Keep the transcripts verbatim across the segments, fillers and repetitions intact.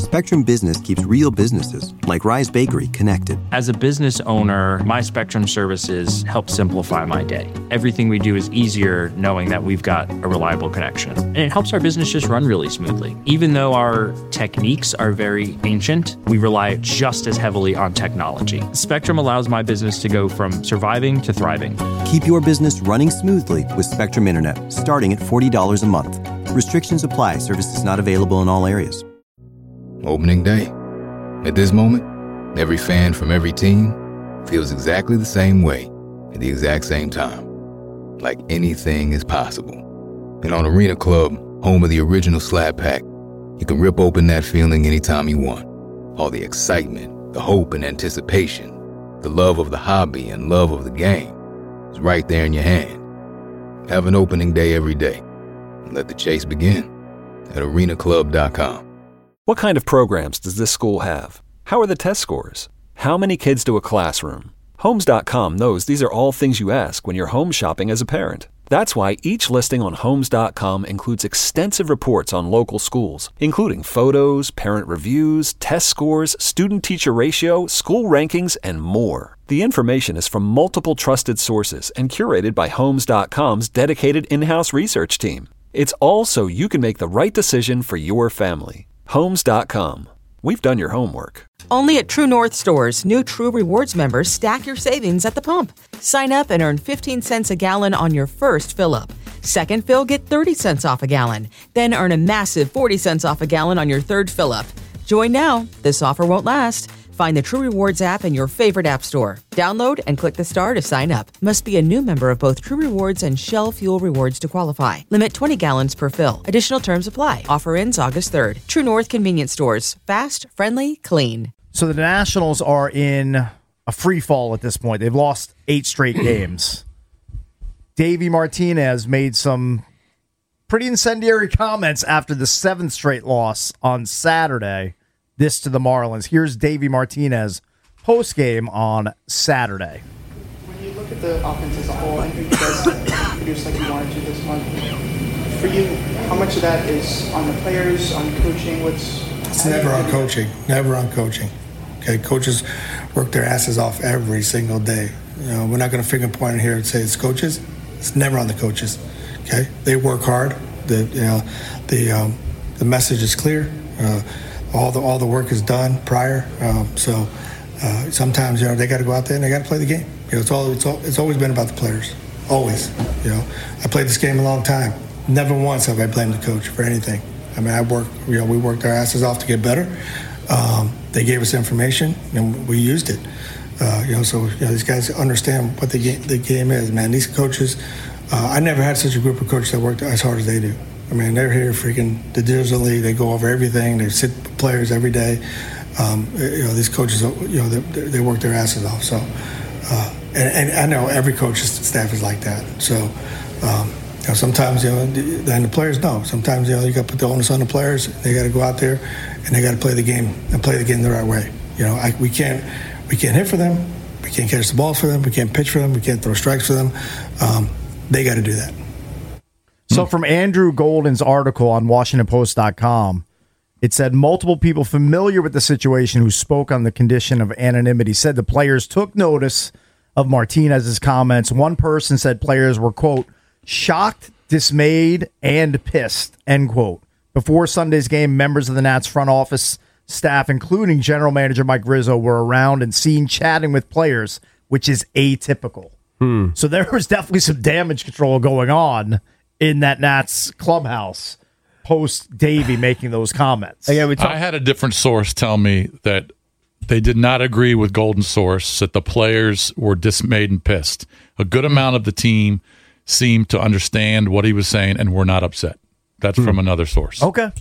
Spectrum Business keeps real businesses, like Rise Bakery, connected. As a business owner, my Spectrum services help simplify my day. Everything we do is easier knowing that we've got a reliable connection. And it helps our business just run really smoothly. Even though our techniques are very ancient, we rely just as heavily on technology. Spectrum allows my business to go from surviving to thriving. Keep your business running smoothly with Spectrum Internet, starting at forty dollars a month. Restrictions apply. Services not available in all areas. Opening day. At this moment, every fan from every team feels exactly the same way at the exact same time. Like anything is possible. And on Arena Club, home of the original Slab Pack, you can rip open that feeling anytime you want. All the excitement, the hope and anticipation, the love of the hobby and love of the game is right there in your hand. Have an opening day every day. And let the chase begin at arena club dot com. What kind of programs does this school have? How are the test scores? How many kids do a classroom? Homes dot com knows these are all things you ask when you're home shopping as a parent. That's why each listing on Homes dot com includes extensive reports on local schools, including photos, parent reviews, test scores, student-teacher ratio, school rankings, and more. The information is from multiple trusted sources and curated by Homes dot com's dedicated in-house research team. It's all so you can make the right decision for your family. Homes dot com. We've done your homework. Only at True North stores, new True Rewards members stack your savings at the pump. Sign up and earn fifteen cents a gallon on your first fill-up. Second fill, get thirty cents off a gallon. Then earn a massive forty cents off a gallon on your third fill-up. Join now. This offer won't last. Find the True Rewards app in your favorite app store. Download and click the star to sign up. Must be a new member of both True Rewards and Shell Fuel Rewards to qualify. Limit twenty gallons per fill. Additional terms apply. Offer ends August third. True North Convenience Stores. Fast, friendly, clean. So the Nationals are in a free fall at this point. They've lost eight straight games. Davey Martinez made some pretty incendiary comments after the seventh straight loss on Saturday. This to the Marlins. Here's Davey Martinez post-game on Saturday. When you look at the offense as a whole, I think you guys produced like you wanted to this month. For you, how much of that is on the players, on coaching? What's It's never on coaching. Never on coaching. Okay, coaches work their asses off every single day. You know, we're not going to finger point here and say it's coaches. It's never on the coaches. Okay, they work hard. The you know the um, the message is clear. Uh, All the all the work is done prior, um, so uh, sometimes you know they got to go out there and they got to play the game. You know, it's all it's all, it's always been about the players, always. You know, I played this game a long time. Never once have I blamed the coach for anything. I mean, I worked. You know, we worked our asses off to get better. Um, they gave us information and we used it. Uh, you know, so you know these guys understand what the game the game is. Man, these coaches. Uh, I never had such a group of coaches that worked as hard as they do. I mean, they're here freaking diligently. They go over everything. They sit players every day. Um, you know, these coaches, you know, they, they work their asses off. So, uh, and, and I know every coach's staff is like that. So, um, you know, sometimes, you know, and the players know. Sometimes, you know, you got to put the onus on the players. They got to go out there and they got to play the game and play the game the right way. You know, I, we can't we can't hit for them. We can't catch the balls for them. We can't pitch for them. We can't throw strikes for them. Um, they got to do that. So from Andrew Golden's article on Washington Post dot com, it said multiple people familiar with the situation who spoke on the condition of anonymity said the players took notice of Martinez's comments. One person said players were, quote, shocked, dismayed, and pissed, end quote. Before Sunday's game, members of the Nats front office staff, including general manager Mike Rizzo, were around and seen chatting with players, which is atypical. Hmm. So there was definitely some damage control going on in that Nats clubhouse post Davey making those comments. I had a different source tell me that they did not agree with Golden's source, that the players were dismayed and pissed. A good amount of the team seemed to understand what he was saying and were not upset. That's hmm. from another source. Okay.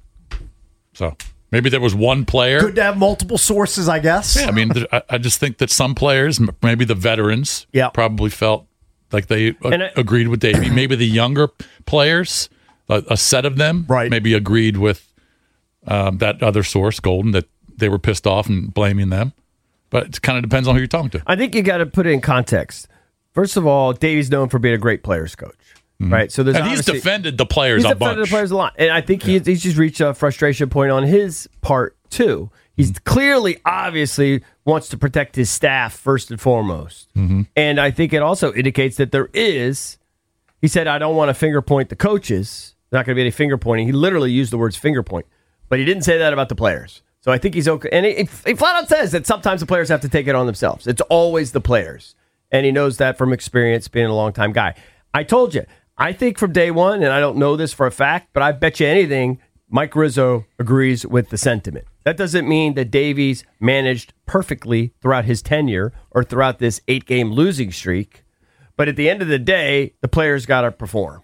So maybe there was one player. Good to have multiple sources, I guess. Yeah, I mean, I, I just think that some players, maybe the veterans, yeah. probably felt like they a- I, agreed with Davey. Maybe the younger players, a, a set of them, right. maybe agreed with um, that other source, Golden, that they were pissed off and blaming them. But it kind of depends on who you're talking to. I think you got to put it in context. First of all, Davey's known for being a great players coach. right? So there's and he's defended the players he's a defended bunch. the players a lot, and I think yeah. he's, he's just reached a frustration point on his part too. He's mm-hmm. clearly, obviously, wants to protect his staff first and foremost, mm-hmm. and I think it also indicates that there is. He said, "I don't want to finger point the coaches. There's not going to be any finger pointing." He literally used the words finger point, but he didn't say that about the players. So I think he's okay. And he, he flat out says that sometimes the players have to take it on themselves. It's always the players. And he knows that from experience, being a long-time guy. I told you, I think from day one, and I don't know this for a fact, but I bet you anything, Mike Rizzo agrees with the sentiment. That doesn't mean that Davies managed perfectly throughout his tenure or throughout this eight-game losing streak. But at the end of the day, the players got to perform.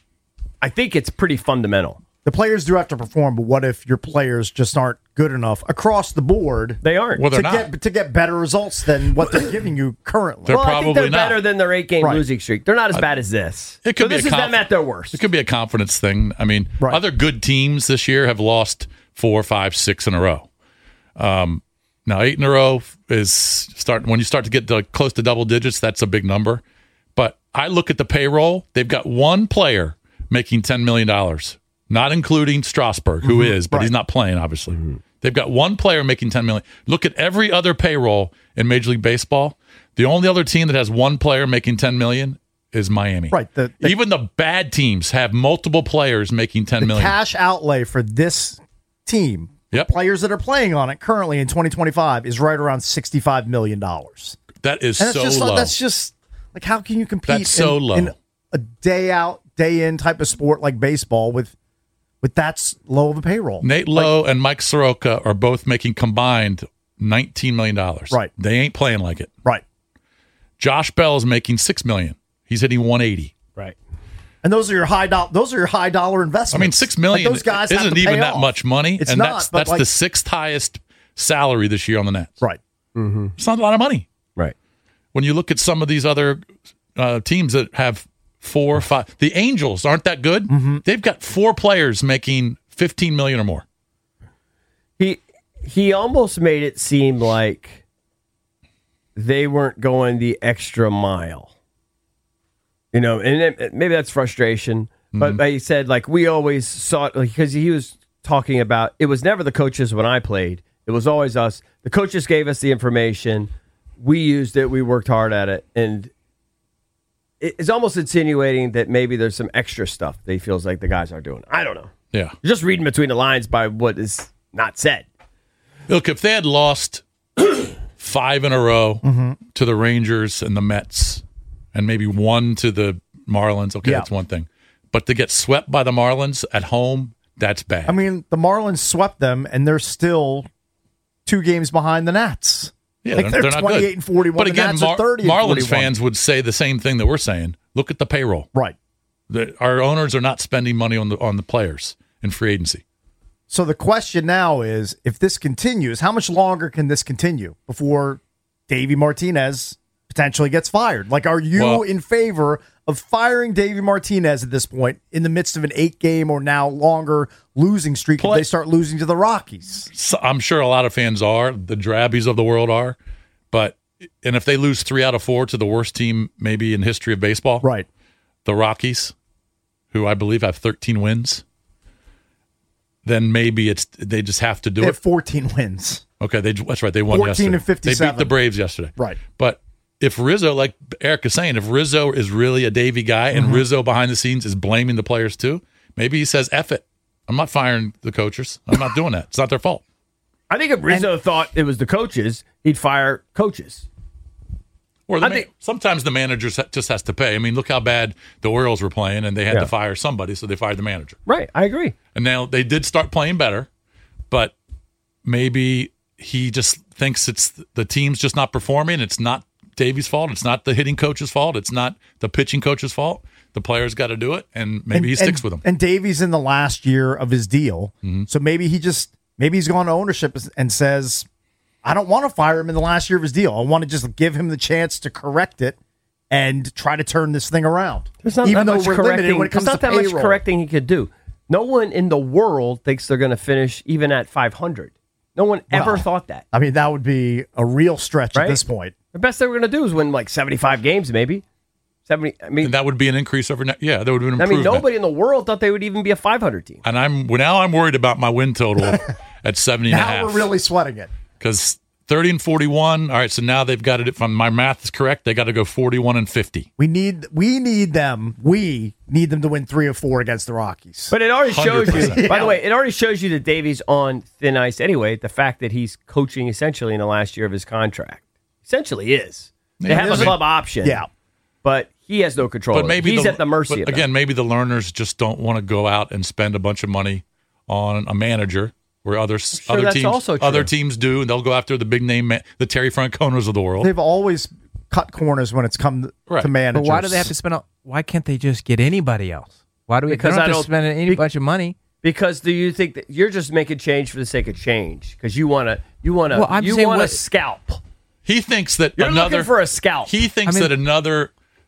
I think it's pretty fundamental. The players do have to perform, but what if your players just aren't good enough across the board? They aren't. Well, they're to not. Get, to get better results than what they're giving you currently. They're well, I think they're not. better than their eight-game Right. losing streak. They're not as bad as this. It could so be this a is conf- them at their worst. It could be a confidence thing. I mean, Right. other good teams this year have lost four, five, six in a row. Um, now, eight in a row is starting. When you start to get to close to double digits, that's a big number. But I look at the payroll. They've got one player making ten million dollars. Not including Strasburg, who Mm-hmm. is, but right. he's not playing, obviously. Mm-hmm. They've got one player making ten million dollars. Look at every other payroll in Major League Baseball. The only other team that has one player making ten million dollars is Miami. Right. The, the, Even the bad teams have multiple players making ten the million dollars. cash outlay for this team, Yep. players that are playing on it currently in twenty twenty-five, is right around sixty-five million dollars. That is And that's so just, low. That's just, like, how can you compete That's so in, low. in a day out, day in type of sport like baseball with with that s- low of a payroll? Nate Lowe and Mike Soroka are both making combined nineteen million dollars. Right. They ain't playing like it. Right. Josh Bell is making six million dollars. He's hitting one eighty. Right. And those are your high dollar. Those are your high dollar investments. I mean, six million Like, those guys have isn't to even pay that off. much money, It's and not, that's but that's like- the sixth highest salary this year on the Nets. Right. It's not a lot of money. Right. When you look at some of these other uh, teams that have four or five, the Angels aren't that good. Mm-hmm. They've got four players making fifteen million or more. He he almost made it seem like they weren't going the extra mile. You know, and it, maybe that's frustration. But, Mm-hmm. but he said, like, we always saw it, because he was talking about, it was never the coaches when I played. It was always us. The coaches gave us the information. We used it. We worked hard at it. And it- it's almost insinuating that maybe there's some extra stuff that he feels like the guys are doing. I don't know. Yeah. Just reading between the lines by what is not said. Look, if they had lost five in a row Mm-hmm. to the Rangers and the Mets, and maybe one to the Marlins, okay, Yeah. that's one thing. But to get swept by the Marlins at home, that's bad. I mean, the Marlins swept them, and they're still two games behind the Nats. yeah, like, they're not twenty-eight good. and forty-one. But The again, Nats are thirty and Marlins forty-one. fans would say the same thing that we're saying. Look at the payroll. Right. The, our owners are not spending money on the on the players in free agency. So the question now is, if this continues, how much longer can this continue before Davey Martinez potentially gets fired? Like, are you Well- in favor of firing Davey Martinez at this point in the midst of an eight-game or now longer losing streak if Play- they start losing to the Rockies? So I'm sure a lot of fans are, the Drabbies of the world are, but and if they lose three out of four to the worst team maybe in history of baseball, Right. the Rockies, who I believe have thirteen wins, then maybe it's they just have to do They it. have fourteen wins. Okay, they that's right. They won fourteen yesterday. and fifty-seven. They beat the Braves yesterday. Right. But if Rizzo, like Eric is saying, if Rizzo is really a Davey guy and Mm-hmm. Rizzo behind the scenes is blaming the players too, maybe he says, F it. I'm not firing the coaches. I'm not doing that. It's not their fault. I think if Rizzo thought it was the coaches, he'd fire coaches. Or the I ma- think- sometimes the manager sa- just has to pay. I mean, look how bad the Orioles were playing, and they had Yeah. to fire somebody, so they fired the manager. Right, I agree. And now they did start playing better, but maybe he just thinks it's the team's just not performing. It's not Davey's fault. It's not the hitting coach's fault. It's not the pitching coach's fault. The players got to do it, and maybe And- he sticks and- with them. And Davey's in the last year of his deal, Mm-hmm. so maybe he just maybe he's gone to ownership and says, "I don't want to fire him in the last year of his deal. I want to just give him the chance to correct it and try to turn this thing around." There's not Even that though much we're limited correcting. when it comes There's not to that much payroll. correcting he could do. No one in the world thinks they're going to finish even at five hundred. No one ever Well, thought that. I mean, that would be a real stretch Right? at this point. The best they were going to do is win like seventy-five games, maybe. seventy. I mean, And that would be an increase over. Ne- yeah, that would be an I improvement. mean, nobody in the world thought they would even be a five hundred team. And I'm well, now I'm worried about my win total at seventy and a Now half. we're really sweating it. Because thirty and forty-one. All right, so now they've got it. If my math is correct, they got to go forty-one and fifty. We need we need them. We need them to win three or four against the Rockies. But it already shows one hundred percent. you, by the way, it already shows you that Davey's on thin ice anyway, the fact that he's coaching essentially in the last year of his contract. Essentially is. They Yeah, have I a mean- club option. Yeah. But he has no control. But maybe he's the, at the mercy but of them. again, maybe the learners just don't want to go out and spend a bunch of money on a manager where other sure other that's teams also true. other teams do, and they'll go after the big name, ma- the Terry Franconas of the world. They've always cut corners when it's come Right. to managers. But why do they have to spend? All, why can't they just get anybody else? Why do we? Because Because they I don't have don't- to spend any be- bunch of money. Because do you think that you're just making change for the sake of change? Because you want to, you want to, Well, I'm you saying want to what- scalp. He thinks that You're another looking for a scalp. He thinks I mean- that another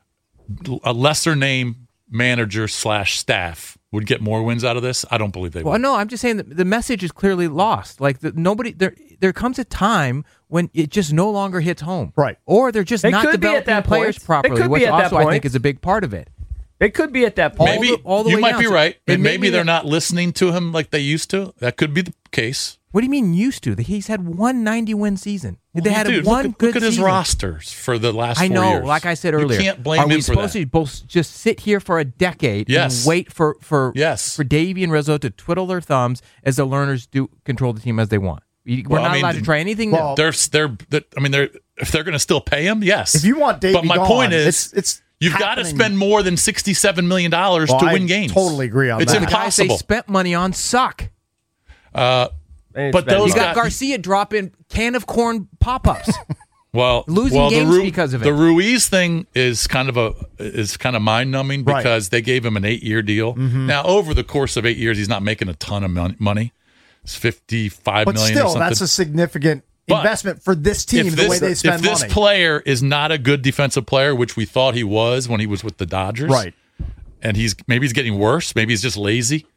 a lesser name manager slash staff would get more wins out of this. I don't believe they Well, would. no, I'm just saying that the message is clearly lost. Like the, nobody there. There comes a time when it just no longer hits home, Right. Or they're just They not could be at developing that players point. They properly, could be which at that also I point. think is a big part of it. It could be at that point. Maybe all the- all the you way might down. be So right. it made Maybe me- they're not listening to him like they used to. That could be the case. What do you mean used to? He's had one ninety win season. They had Dude, one look at, good look at his season. rosters for the last I four know, years. like I said earlier, You can't blame are him we for supposed that. to both just sit here for a decade Yes. and wait for for Yes. for Davey and Rizzo to twiddle their thumbs as the learners do control the team as they want? We're Well, not I mean, allowed to try anything well, new. They're, they're, they're, I mean, they're, if they're going to still pay him, yes. If you want Davey but my gone, point is, it's- it's you've got to happening. spend more than sixty-seven million dollars Well, to I win games. totally agree on it's that. The guys they impossible. spent money on suck. Uh, It's but bad. those You got guys, Garcia dropping can of corn pop-ups. well, losing well, games the Ru- because of it. The Ruiz thing is kind of a is kind of mind numbing Right. because they gave him an eight year deal. Now, over the course of eight years, he's not making a ton of mon- money. It's fifty-five But million or still, something. that's a significant But investment for this team, if the this, way they spend if this money. player is not a good defensive player, which we thought he was when he was with the Dodgers, Right. and he's maybe he's getting worse, maybe he's just lazy.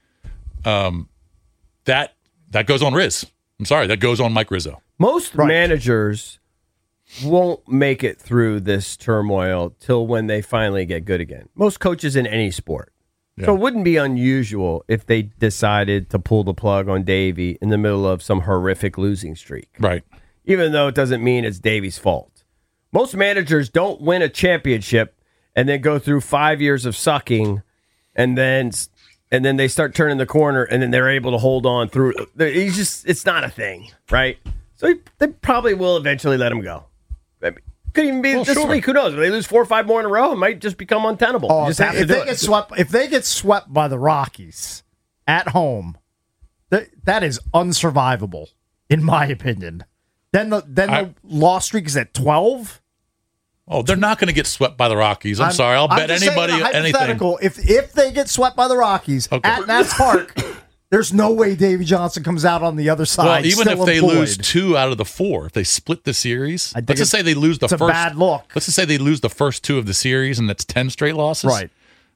Um, that that goes on Riz. I'm sorry, that goes on Mike Rizzo. Most Right. managers won't make it through this turmoil till when they finally get good again. Most coaches in any sport. So it wouldn't be unusual if they decided to pull the plug on Davey in the middle of some horrific losing streak. Right. Even though it doesn't mean it's Davey's fault. Most managers don't win a championship and then go through five years of sucking and then and then they start turning the corner and then they're able to hold on through. He's just it's not a thing, right? So they probably will eventually let him go. I mean, could even be Well, this sure. week. Who knows? If they lose four or five more in a row, it might just become untenable. Oh, you if just they, have to if do they it. get swept, if they get swept by the Rockies at home, that that is unsurvivable, in my opinion. Then the then I- the loss streak is at twelve. Oh, they're not going to get swept by the Rockies. I'm, sorry. I'll bet just saying anybody a anything. hypothetical. If if they get swept by the Rockies Okay. at Nats Park, there's no way Davey Johnson comes out on the other side. Well, even still if they employed. lose two out of the four, if they split the series, I think let's just it's- say they lose the it's a first. bad look. Let's just say they lose the first two of the series, and that's ten straight losses. Right.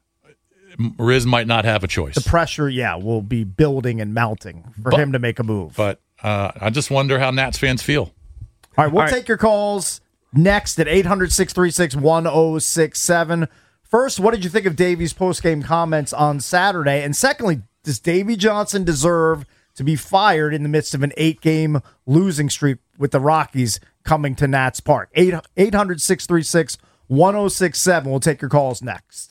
Riz might not have a choice. The pressure, yeah, will be building and mounting for But- him to make a move. But uh, I just wonder how Nats fans feel. All right, we'll All right. take your calls next at eight hundred, six three six, one oh six seven. First, what did you think of Davey's post-game comments on Saturday? And secondly, does Davey Johnson deserve to be fired in the midst of an eight-game losing streak with the Rockies coming to Nats Park? eight hundred, six three six, one oh six seven. We'll take your calls next.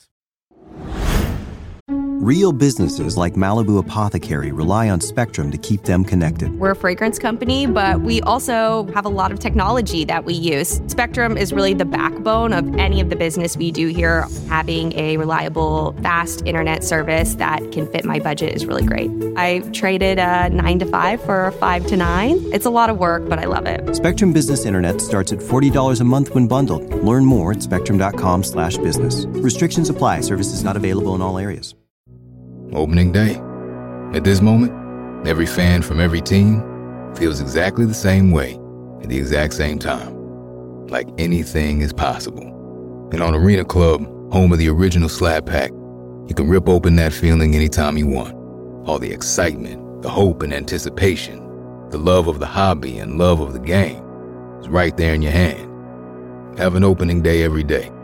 Real businesses like Malibu Apothecary rely on Spectrum to keep them connected. We're a fragrance company, but we also have a lot of technology that we use. Spectrum is really the backbone of any of the business we do here. Having a reliable, fast internet service that can fit my budget is really great. I traded a nine to five for a five to nine. It's a lot of work, but I love it. Spectrum Business Internet starts at forty dollars a month when bundled. Learn more at spectrum.com slash business. Restrictions apply. Services not available in all areas. Opening day. At this moment, every fan from every team feels exactly the same way at the exact same time. Like anything is possible. And on Arena Club, home of the original Slab Pack, you can rip open that feeling anytime you want. All the excitement, the hope and anticipation, the love of the hobby and love of the game is right there in your hand. Have an opening day every day.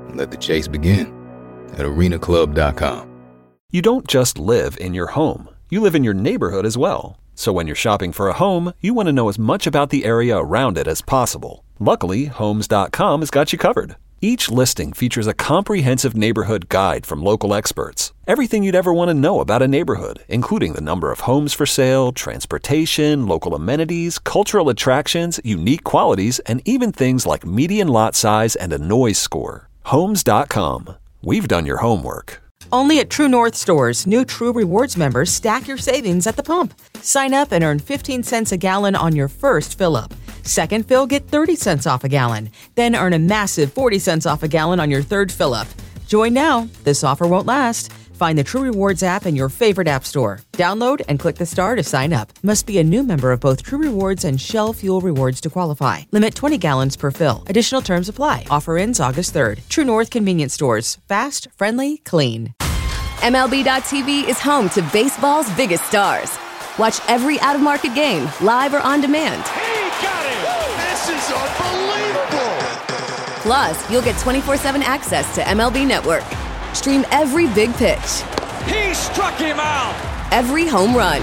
Let the chase begin at arena club dot com. You don't just live in your home. You live in your neighborhood as well. So when you're shopping for a home, you want to know as much about the area around it as possible. Luckily, homes dot com has got you covered. Each listing features a comprehensive neighborhood guide from local experts. Everything you'd ever want to know about a neighborhood, including the number of homes for sale, transportation, local amenities, cultural attractions, unique qualities, and even things like median lot size and a noise score. homes dot com. We've done your homework. Only at True North stores, new True Rewards members stack your savings at the pump. Sign up and earn fifteen cents a gallon on your first fill-up. Second fill, get thirty cents off a gallon. Then earn a massive forty cents off a gallon on your third fill-up. Join now. This offer won't last. Find the True Rewards app in your favorite app store. Download and click the star to sign up. Must be a new member of both True Rewards and Shell Fuel Rewards to qualify. Limit twenty gallons per fill. Additional terms apply. Offer ends August third. True North Convenience Stores. Fast, friendly, clean. M L B dot T V is home to baseball's biggest stars. Watch every out-of-market game, live or on demand. He got it! This is unbelievable! Plus, you'll get twenty-four seven access to M L B Network. Stream every big pitch. He struck him out! Every home run.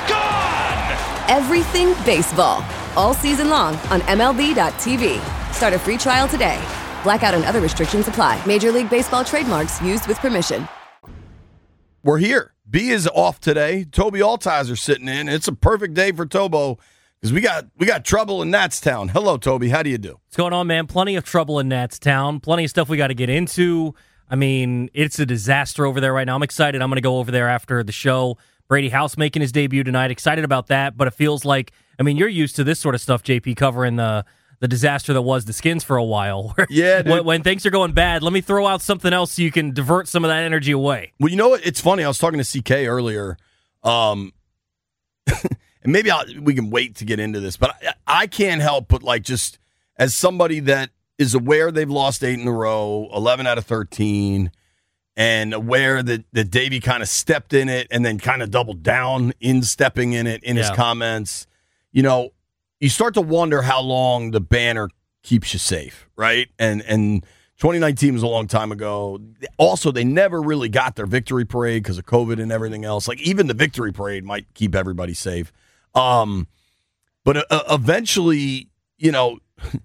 Gone! Everything baseball. All season long on M L B dot T V. Start a free trial today. Blackout and other restrictions apply. Major League Baseball trademarks used with permission. We're here. B is off today. Toby Altizer sitting in. It's a perfect day for Tobo because we got we got trouble in Natstown. Hello, Toby. How do you do? What's going on, man? Plenty of trouble in Natstown. Plenty of stuff we got to get into. I mean, it's a disaster over there right now. I'm excited. I'm going to go over there after the show. Brady House making his debut tonight. Excited about that, but it feels like, I mean, you're used to this sort of stuff, J P, covering the the disaster that was the Skins for a while. Where, yeah, dude. When, when things are going bad, let me throw out something else so you can divert some of that energy away. Well, you know what? It's funny. I was talking to C K earlier, um, and maybe I'll, we can wait to get into this, but I, I can't help but, like, just as somebody that is aware they've lost eight in a row, eleven out of thirteen, and aware that, that Davey kind of stepped in it and then kind of doubled down in stepping in it in yeah. his comments, you know, you start to wonder how long the banner keeps you safe, right? And and twenty nineteen was a long time ago. Also, they never really got their victory parade because of COVID and everything else. Like, even the victory parade might keep everybody safe. Um, but uh, eventually, you know,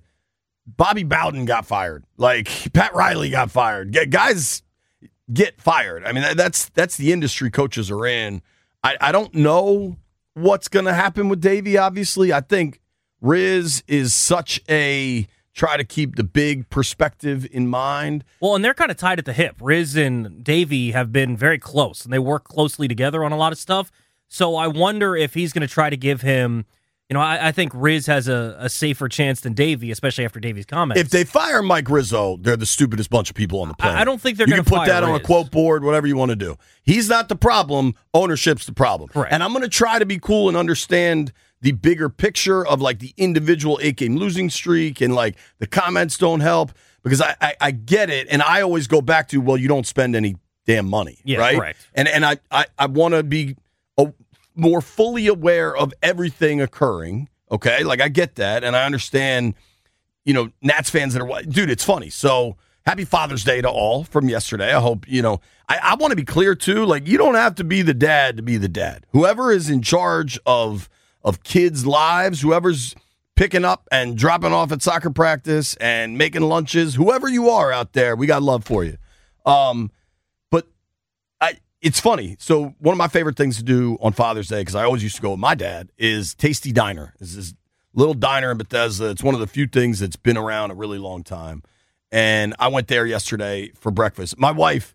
Bobby Bowden got fired. Like, Pat Riley got fired. Guys get fired. I mean, that's that's the industry coaches are in. I, I don't know what's going to happen with Davey, obviously. I think Riz is such a try to keep the big perspective in mind. Well, and they're kind of tied at the hip. Riz and Davey have been very close, and they work closely together on a lot of stuff. So I wonder if he's going to try to give him, you know, I, I think Riz has a, a safer chance than Davey, especially after Davey's comments. If they fire Mike Rizzo, they're the stupidest bunch of people on the planet. I, I don't think they're going to put fire that on Riz. a quote board, whatever you want to do. He's not the problem. Ownership's the problem. Correct. And I'm going to try to be cool and understand the bigger picture of, like, the individual eight-game losing streak and, like, the comments don't help because I, I, I get it. And I always go back to, well, you don't spend any damn money, yeah, right? Correct. And, and I, I, I want to be a, more fully aware of everything occurring. Okay, like, I get that, and I understand, you know, Nats fans that are, dude, it's funny. So, happy Father's Day to all from yesterday. I hope, you know, I, I want to be clear, too. Like, you don't have to be the dad to be the dad. Whoever is in charge of of kids' lives, whoever's picking up and dropping off at soccer practice and making lunches, whoever you are out there, we got love for you. Um, but I, it's funny. So one of my favorite things to do on Father's Day, because I always used to go with my dad, is Tasty Diner. It's this little diner in Bethesda. It's one of the few things that's been around a really long time. And I went there yesterday for breakfast. My wife,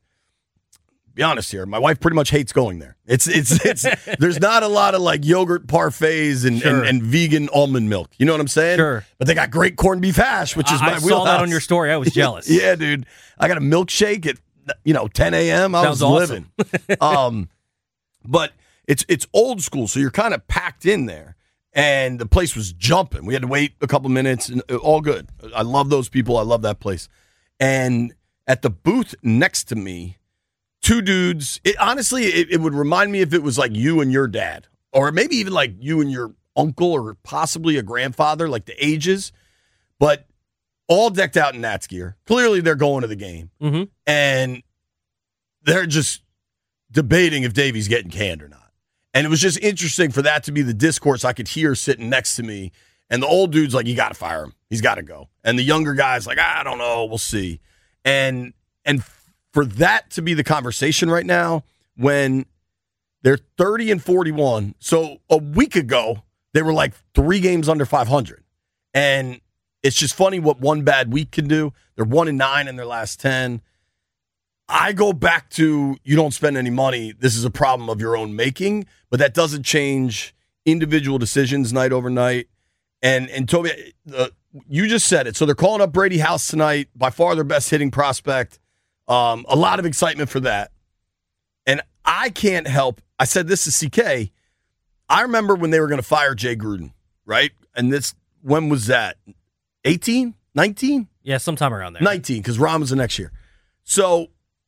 be honest here, my wife pretty much hates going there. It's it's it's there's not a lot of, like, yogurt parfaits and, sure. and, and vegan almond milk. You know what I'm saying? Sure. But they got great corned beef hash, which is I, my I wheelhouse. saw that on your story. I was jealous. Yeah, dude. I got a milkshake at, you know, ten a.m. I Sounds was awesome. living. um, but it's it's old school, so you're kind of packed in there. And the place was jumping. We had to wait a couple minutes, and all good. I love those people. I love that place. And at the booth next to me, two dudes, it, honestly, it, it would remind me if it was like you and your dad, or maybe even like you and your uncle, or possibly a grandfather, like the ages. But all decked out in Nats gear. Clearly, they're going to the game. Mm-hmm. And they're just debating if Davey's getting canned or not. And it was just interesting for that to be the discourse I could hear sitting next to me. And the old dude's like, you got to fire him. He's got to go. And the younger guy's like, I don't know. We'll see. And and for that to be the conversation right now, when they're thirty and forty-one. So a week ago, they were like three games under five hundred. And it's just funny what one bad week can do. They're one and nine in their last ten. I go back to you don't spend any money. This is a problem of your own making, but that doesn't change individual decisions night over night. And and Toby, uh, you just said it. So they're calling up Brady House tonight, by far their best hitting prospect. Um, a lot of excitement for that. And I can't help. I said this to C K. I remember when they were going to fire Jay Gruden, right? And this, when was that? eighteen? nineteen? Yeah, sometime around there. nineteen, because Ron was the next year. So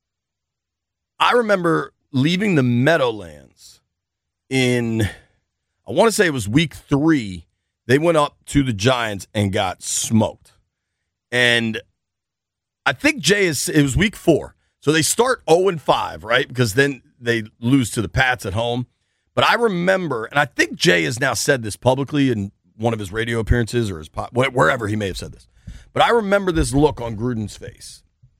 I remember leaving the Meadowlands in, I want to say it was week three. They went up to the Giants and got smoked. And I think Jay is, it was week four. So they start oh and five, right? Because then they lose to the Pats at home. But I remember, and I think Jay has now said this publicly in one of his radio appearances or his pop, wherever he may have said this. But I remember this look on Gruden's face.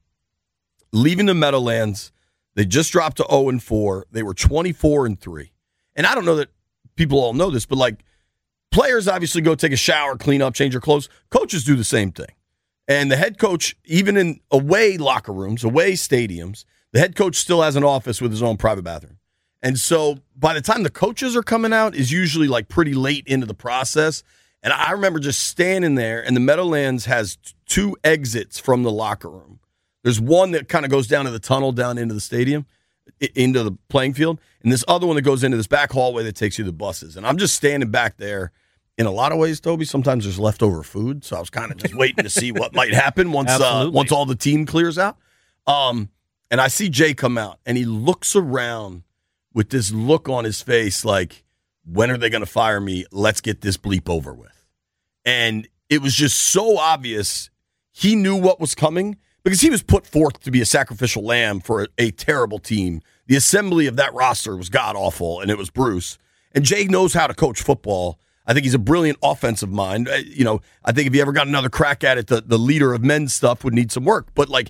Leaving the Meadowlands, they just dropped to oh and four. They were twenty-four and three. And I don't know that people all know this, but like players obviously go take a shower, clean up, change their clothes. Coaches do the same thing. And the head coach, even in away locker rooms, away stadiums, the head coach still has an office with his own private bathroom. And so by the time the coaches are coming out is usually like pretty late into the process. And I remember just standing there, and the Meadowlands has t- two exits from the locker room. There's one that kind of goes down to the tunnel down into the stadium, I- into the playing field, and this other one that goes into this back hallway that takes you to the buses. And I'm just standing back there. In a lot of ways, Toby, sometimes there's leftover food, so I was kind of just waiting to see what might happen once uh, once all the team clears out. Um, and I see Jay come out, and he looks around with this look on his face like, when are they going to fire me? Let's get this bleep over with. And it was just so obvious he knew what was coming because he was put forth to be a sacrificial lamb for a, a terrible team. The assembly of that roster was god-awful, and it was Bruce. And Jay knows how to coach football. I think he's a brilliant offensive mind. You know, I think if he ever got another crack at it, the, the leader of men stuff would need some work. But, like,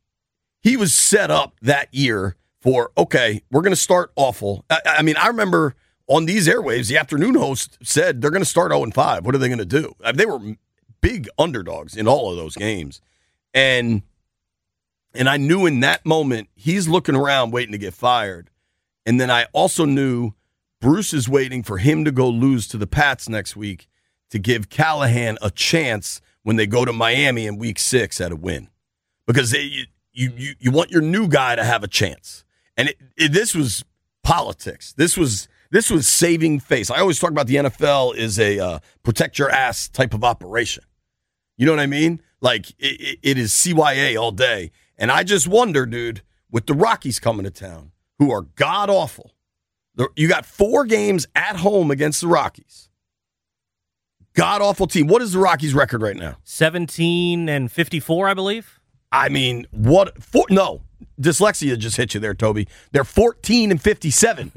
he was set up that year for, okay, we're going to start awful. I, I mean, I remember on these airwaves, the afternoon host said they're going to start oh and five. What are they going to do? I mean, they were big underdogs in all of those games. And and I knew in that moment, he's looking around waiting to get fired. And then I also knew Bruce is waiting for him to go lose to the Pats next week to give Callahan a chance when they go to Miami in week six at a win. Because they, you, you, you want your new guy to have a chance. And it, it, this was politics. This was this was saving face. I always talk about the N F L is a uh, protect your ass type of operation. You know what I mean? Like, it, it is C Y A all day. And I just wonder, dude, with the Rockies coming to town, who are god-awful, you got four games at home against the Rockies. God-awful team. What is the Rockies' record right now? seventeen and fifty-four, I believe. I mean, what? Four, no, dyslexia just hit you there, Toby. They're fourteen and fifty-seven.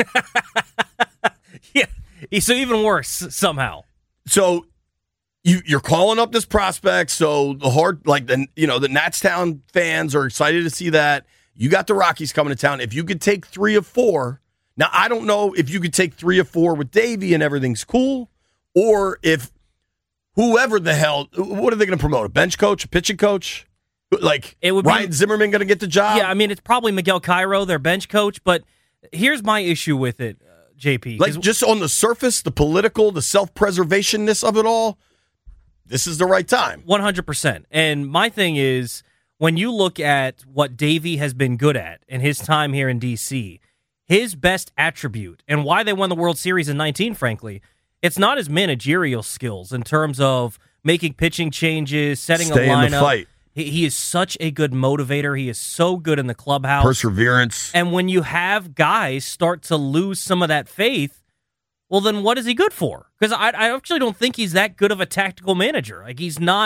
Yeah, so even worse somehow. So you, you're calling up this prospect. So the hard, like the you know the Natstown fans are excited to see that. You got the Rockies coming to town. If you could take three of four. Now, I don't know if you could take three or four with Davey and everything's cool, or if whoever the hell, what are they going to promote? A bench coach, a pitching coach? Like, it would Ryan be, Zimmerman going to get the job? Yeah, I mean, it's probably Miguel Cairo, their bench coach, but here's my issue with it, uh, J P. Like, just on the surface, the political, the self-preservationness of it all, this is the right time. one hundred percent. And my thing is, when you look at what Davey has been good at in his time here in D C, his best attribute, and why they won the World Series in nineteen, frankly, it's not his managerial skills in terms of making pitching changes, setting Stay a lineup. In the fight. He, he is such a good motivator. He is so good in the clubhouse. Perseverance. And when you have guys start to lose some of that faith, well, then what is he good for? Because I, I actually don't think he's that good of a tactical manager. Like, he's not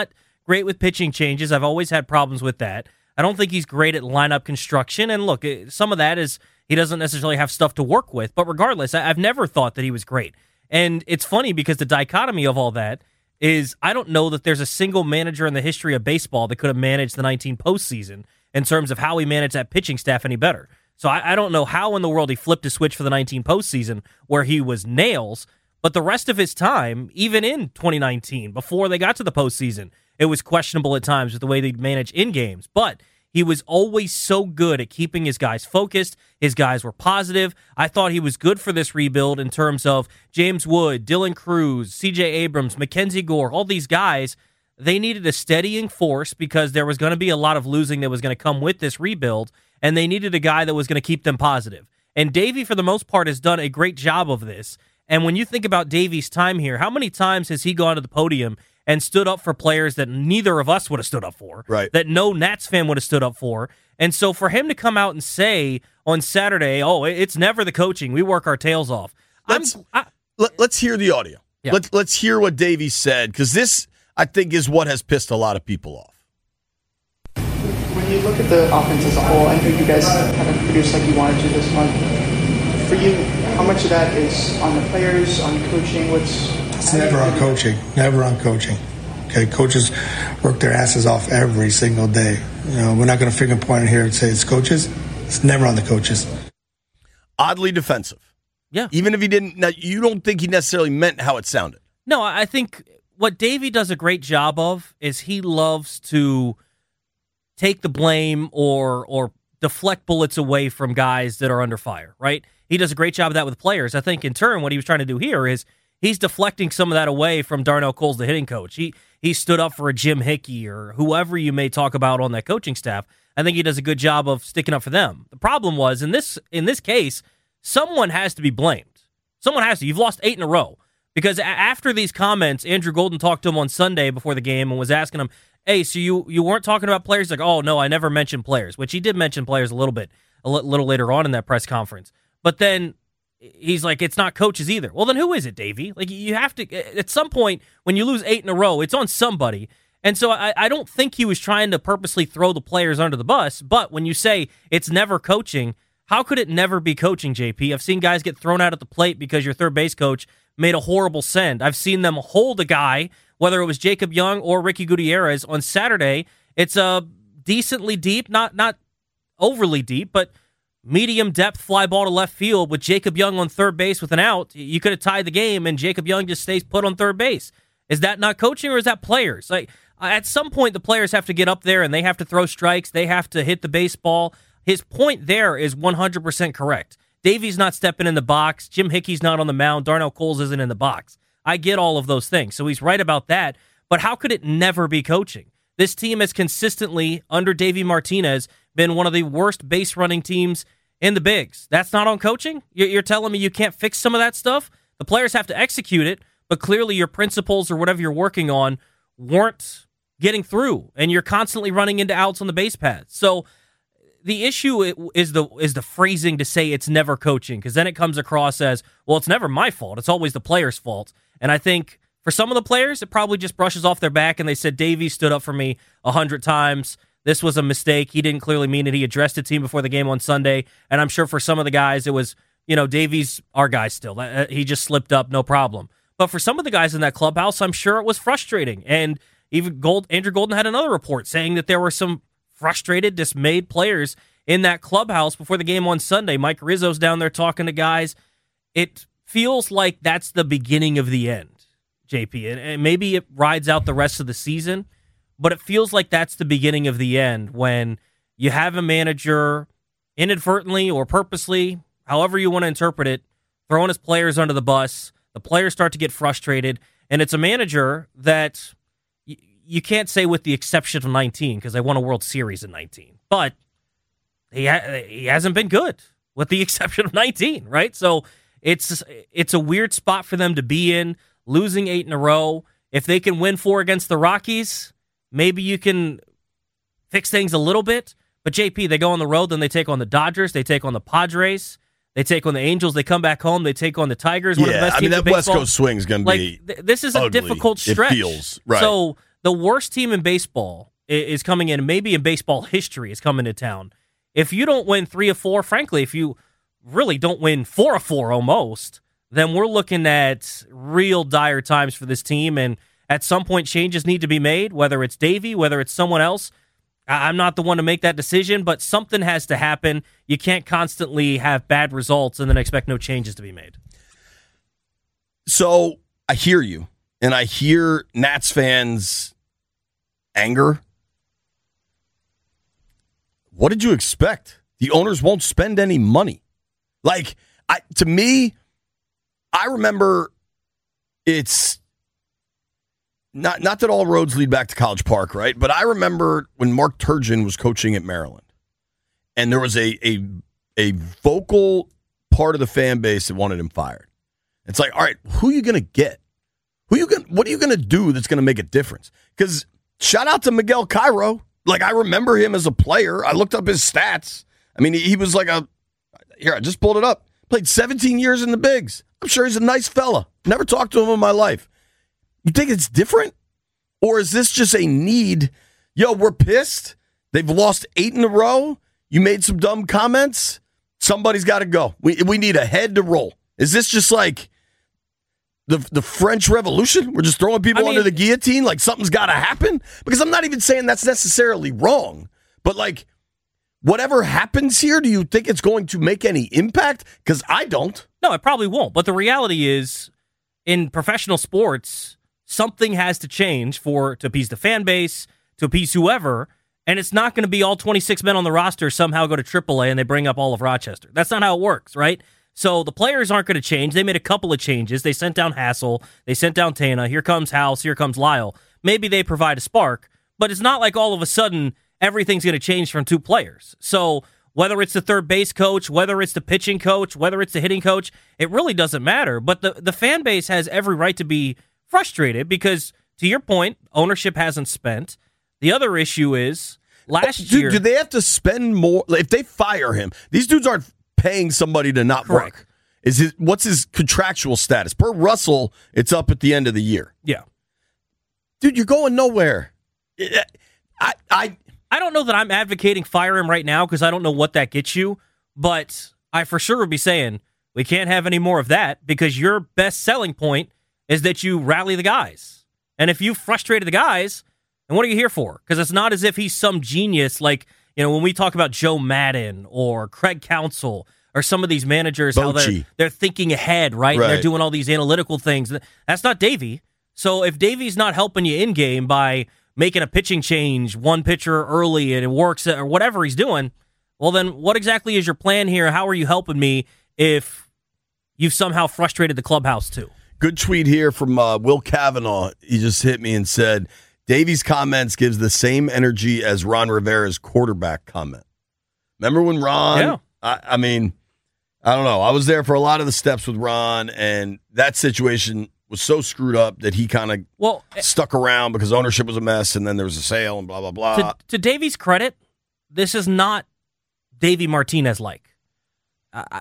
great with pitching changes. I've always had problems with that. I don't think he's great at lineup construction. And look, some of that is he doesn't necessarily have stuff to work with. But regardless, I've never thought that he was great. And it's funny because the dichotomy of all that is I don't know that there's a single manager in the history of baseball that could have managed the nineteen postseason in terms of how he managed that pitching staff any better. So I, I don't know how in the world he flipped a switch for the nineteen postseason where he was nails, but the rest of his time, even in twenty nineteen, before they got to the postseason, it was questionable at times with the way they'd manage in games. But he was always so good at keeping his guys focused. His guys were positive. I thought he was good for this rebuild in terms of James Wood, Dylan Cruz, C J Abrams, Mackenzie Gore, all these guys. They needed a steadying force because there was going to be a lot of losing that was going to come with this rebuild, and they needed a guy that was going to keep them positive. And Davey, for the most part, has done a great job of this. And when you think about Davey's time here, how many times has he gone to the podium and stood up for players that neither of us would have stood up for, right? That no Nats fan would have stood up for? And so for him to come out and say on Saturday, oh, it's never the coaching, we work our tails off. Let's, I, let, let's hear the audio. Yeah. Let's, let's hear what Davey said, because this, I think, is what has pissed a lot of people off. When you look at the offense as a whole, I know you guys haven't produced like you wanted to this month. For you, how much of that is on the players, on coaching? What's It's never on coaching. Never on coaching. Okay, coaches work their asses off every single day. You know, we're not going to finger point here and say it's coaches. It's never on the coaches. Oddly defensive. Yeah. Even if he didn't, now you don't think he necessarily meant how it sounded. No, I think what Davey does a great job of is he loves to take the blame or or deflect bullets away from guys that are under fire, right? He does a great job of that with players. I think in turn what he was trying to do here is he's deflecting some of that away from Darnell Coles, the hitting coach. He he stood up for a Jim Hickey or whoever you may talk about on that coaching staff. I think he does a good job of sticking up for them. The problem was in this in this case, someone has to be blamed. Someone has to. You've lost eight in a row. Because after these comments, Andrew Golden talked to him on Sunday before the game and was asking him, hey, so you, you weren't talking about players? Like, oh, no, I never mentioned players, which he did mention players a little bit, a l- little later on in that press conference. But then he's like, it's not coaches either. Well, then who is it, Davey? Like, you have to, at some point, when you lose eight in a row, it's on somebody. And so I, I don't think he was trying to purposely throw the players under the bus. But when you say it's never coaching, how could it never be coaching, J P? I've seen guys get thrown out at the plate because your third base coach made a horrible send. I've seen them hold a guy, whether it was Jacob Young or Ricky Gutierrez on Saturday. It's a decently deep, not not overly deep, but medium depth fly ball to left field with Jacob Young on third base with an out. You could have tied the game, and Jacob Young just stays put on third base. Is that not coaching, or is that players? Like at some point, the players have to get up there and they have to throw strikes. They have to hit the baseball. His point there is one hundred percent correct. Davey's not stepping in the box. Jim Hickey's not on the mound. Darnell Coles isn't in the box. I get all of those things. So he's right about that. But how could it never be coaching? This team has consistently, under Davey Martinez, been one of the worst base running teams in the bigs. That's not on coaching? You're telling me you can't fix some of that stuff? The players have to execute it, but clearly your principles or whatever you're working on weren't getting through, and you're constantly running into outs on the base paths. So the issue is the is the phrasing to say it's never coaching, because then it comes across as, well, it's never my fault. It's always the player's fault. And I think for some of the players, it probably just brushes off their back, and they said, Davey stood up for me a hundred times. This was a mistake. He didn't clearly mean it. He addressed the team before the game on Sunday, and I'm sure for some of the guys, it was, you know, Davey's our guy still. He just slipped up, no problem. But for some of the guys in that clubhouse, I'm sure it was frustrating. And even Gold, Andrew Golden had another report saying that there were some frustrated, dismayed players in that clubhouse before the game on Sunday. Mike Rizzo's down there talking to guys. It feels like that's the beginning of the end, J P. And, and maybe it rides out the rest of the season, but it feels like that's the beginning of the end when you have a manager inadvertently or purposely, however you want to interpret it, throwing his players under the bus. The players start to get frustrated, and it's a manager that y- you can't say with the exception of nineteen, because they won a World Series in nineteen, but he ha- he hasn't been good with the exception of nineteen, right? So it's it's a weird spot for them to be in, losing eight in a row. If they can win four against the Rockies, maybe you can fix things a little bit. But J P, they go on the road, then they take on the Dodgers, they take on the Padres, they take on the Angels, they come back home, they take on the Tigers. One yeah, of the best I mean, teams that in West baseball. Coast swing is going to like, be th- This is ugly. a difficult stretch. It feels, right. So the worst team in baseball is coming in, maybe in baseball history is coming to town. If you don't win three or four, frankly, if you really don't win four or four almost, then we're looking at real dire times for this team. And at some point, changes need to be made, whether it's Davey, whether it's someone else. I'm not the one to make that decision, but something has to happen. You can't constantly have bad results and then expect no changes to be made. So I hear you, and I hear Nats fans' anger. What did you expect? The owners won't spend any money. Like, I, to me, I remember it's not not that all roads lead back to College Park, right? But I remember when Mark Turgeon was coaching at Maryland, and there was a a a vocal part of the fan base that wanted him fired. It's like, all right, who are you going to get? Who are you going? What are you going to do that's going to make a difference? Because shout out to Miguel Cairo. Like, I remember him as a player. I looked up his stats. I mean, he, he was like a here. I just pulled it up. Played seventeen years in the bigs. I'm sure he's a nice fella. Never talked to him in my life. You think it's different? Or is this just a need? Yo, we're pissed. They've lost eight in a row. You made some dumb comments. Somebody's got to go. We we need a head to roll. Is this just like the the French Revolution? We're just throwing people I mean, under the guillotine? Like something's got to happen? Because I'm not even saying that's necessarily wrong. But like, whatever happens here, do you think it's going to make any impact? Because I don't. No, it probably won't. But the reality is, in professional sports, something has to change for to appease the fan base, to appease whoever, and it's not going to be all twenty-six men on the roster somehow go to triple A and they bring up all of Rochester. That's not how it works, right? So the players aren't going to change. They made a couple of changes. They sent down Hassel. They sent down Tana. Here comes House. Here comes Lyle. Maybe they provide a spark, but it's not like all of a sudden everything's going to change from two players. So whether it's the third base coach, whether it's the pitching coach, whether it's the hitting coach, it really doesn't matter. But the, the fan base has every right to be frustrated because, to your point, ownership hasn't spent. The other issue is last oh, dude, year. Do they have to spend more? If they fire him, these dudes aren't paying somebody to not Correct. work. Is his, what's his contractual status? Per Russell, it's up at the end of the year. Yeah. Dude, you're going nowhere. I, I, I don't know that I'm advocating fire him right now because I don't know what that gets you, but I for sure would be saying we can't have any more of that because your best selling point is that you rally the guys. And if you frustrated the guys, then what are you here for? Because it's not as if he's some genius like, you know, when we talk about Joe Madden or Craig Counsell or some of these managers, Bochy. how they're, they're thinking ahead, right? right? And they're doing all these analytical things. That's not Davey. So if Davey's not helping you in-game by making a pitching change, one pitcher early, and it works, or whatever he's doing, well, then what exactly is your plan here? How are you helping me if you've somehow frustrated the clubhouse too? Good tweet here from uh, Will Kavanaugh. He just hit me and said, Davey's comments gives the same energy as Ron Rivera's quarterback comment. Remember when Ron, yeah. I, I mean, I don't know. I was there for a lot of the steps with Ron, and that situation was so screwed up that he kind of well, stuck around because ownership was a mess, and then there was a sale and blah, blah, blah. To, to Davey's credit, this is not Davey Martinez-like. Uh,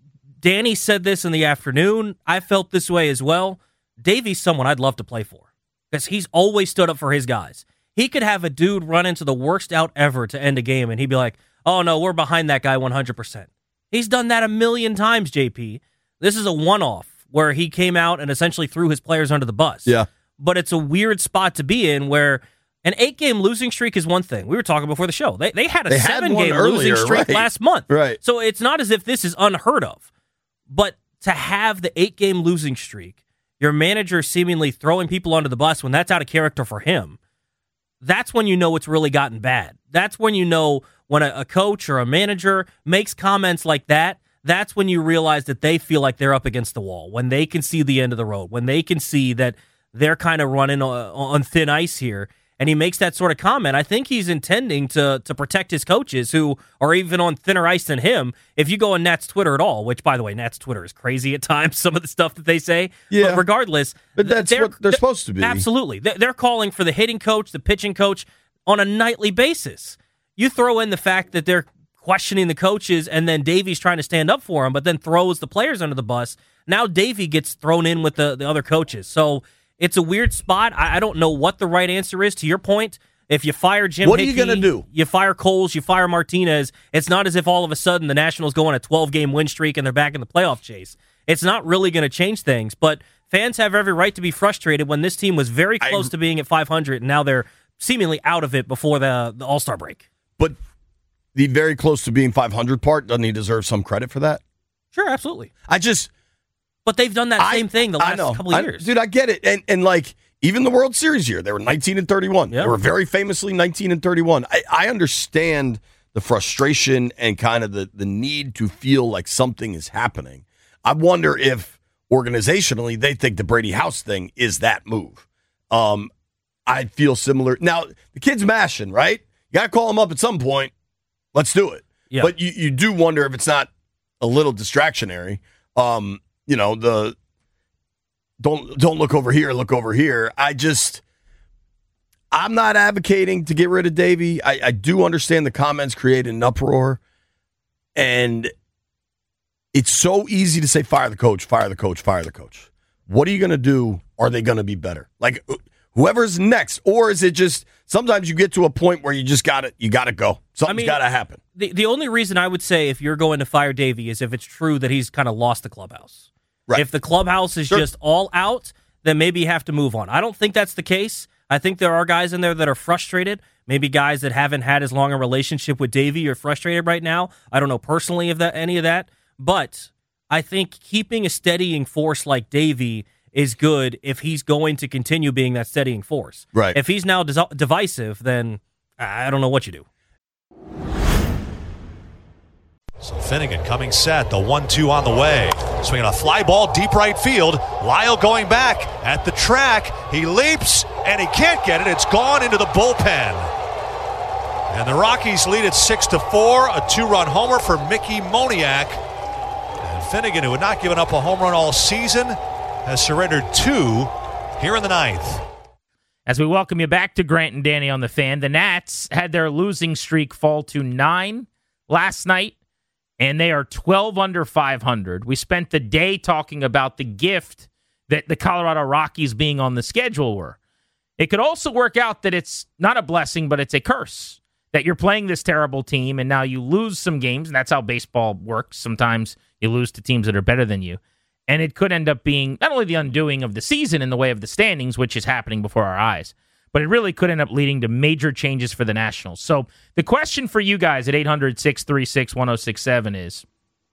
Danny said this in the afternoon. I felt this way as well. Davey's someone I'd love to play for because he's always stood up for his guys. He could have a dude run into the worst out ever to end a game, and he'd be like, oh, no, we're behind that guy one hundred percent. He's done that a million times, J P. This is a one-off where he came out and essentially threw his players under the bus. Yeah. But it's a weird spot to be in where an eight-game losing streak is one thing. We were talking before the show. They, they had a seven-game losing streak right. last month. Right. So it's not as if this is unheard of. But to have the eight-game losing streak, your manager seemingly throwing people under the bus when that's out of character for him, that's when you know it's really gotten bad. That's when you know when a, a coach or a manager makes comments like that, that's when you realize that they feel like they're up against the wall, when they can see the end of the road, when they can see that they're kind of running on, on thin ice here. And he makes that sort of comment. I think he's intending to to protect his coaches who are even on thinner ice than him. If you go on Nats Twitter at all, which, by the way, Nats Twitter is crazy at times, some of the stuff that they say. Yeah. But regardless. But that's they're, what they're, they're supposed to be. Absolutely. They're calling for the hitting coach, the pitching coach on a nightly basis. You throw in the fact that they're questioning the coaches and then Davey's trying to stand up for him, but then throws the players under the bus. Now Davey gets thrown in with the, the other coaches. So it's a weird spot. I, I don't know what the right answer is. To your point, if you fire Jim what Hickey, are you going to do? You fire Coles, you fire Martinez. It's not as if all of a sudden the Nationals go on a twelve-game win streak and they're back in the playoff chase. It's not really going to change things, but fans have every right to be frustrated when this team was very close I, to being at five hundred, and now they're seemingly out of it before the, the All-Star break. But the very close to being five hundred part, doesn't he deserve some credit for that? Sure, absolutely. I just... But they've done that I, same thing the last know, couple of years. I, dude, I get it. And, and like, even the World Series year, they were nineteen and thirty-one. Yep. They were very famously nineteen and thirty-one. I, I understand the frustration and kind of the, the need to feel like something is happening. I wonder if organizationally they think the Brady House thing is that move. Um, I feel similar. Now, the kid's mashing, right? You got to call him up at some point. Let's do it. Yep. But you, you do wonder if it's not a little distractionary. Um, you know, the don't don't look over here, look over here. I just, I'm not advocating to get rid of Davey. I, I do understand the comments create an uproar. And it's so easy to say, fire the coach, fire the coach, fire the coach. What are you going to do? Are they going to be better? Like, whoever's next, or is it just sometimes you get to a point where you just got to you got to go. Something's I mean, got to happen. The the only reason I would say if you're going to fire Davey is if it's true that he's kind of lost the clubhouse. Right. If the clubhouse is sure. just all out, then maybe you have to move on. I don't think that's the case. I think there are guys in there that are frustrated. Maybe guys that haven't had as long a relationship with Davey are frustrated right now. I don't know personally if that any of that, but I think keeping a steadying force like Davey is good if he's going to continue being that steadying force. Right. If he's now dis- divisive, then I don't know what you do. So Finnegan coming set, the one two on the way. Swinging a fly ball deep right field. Lyle going back at the track. He leaps, and he can't get it. It's gone into the bullpen. And the Rockies lead it six to four. A two-run homer for Mickey Moniak. And Finnegan, who had not given up a home run all season, has surrendered two here in the ninth. As we welcome you back to Grant and Danny on the Fan, the Nats had their losing streak fall to nine last night, and they are twelve under five hundred. We spent the day talking about the gift that the Colorado Rockies being on the schedule were. It could also work out that it's not a blessing, but it's a curse, that you're playing this terrible team, and now you lose some games, and that's how baseball works. Sometimes you lose to teams that are better than you. And it could end up being not only the undoing of the season in the way of the standings, which is happening before our eyes, but it really could end up leading to major changes for the Nationals. So the question for you guys at eight hundred, six three six, one oh six seven is,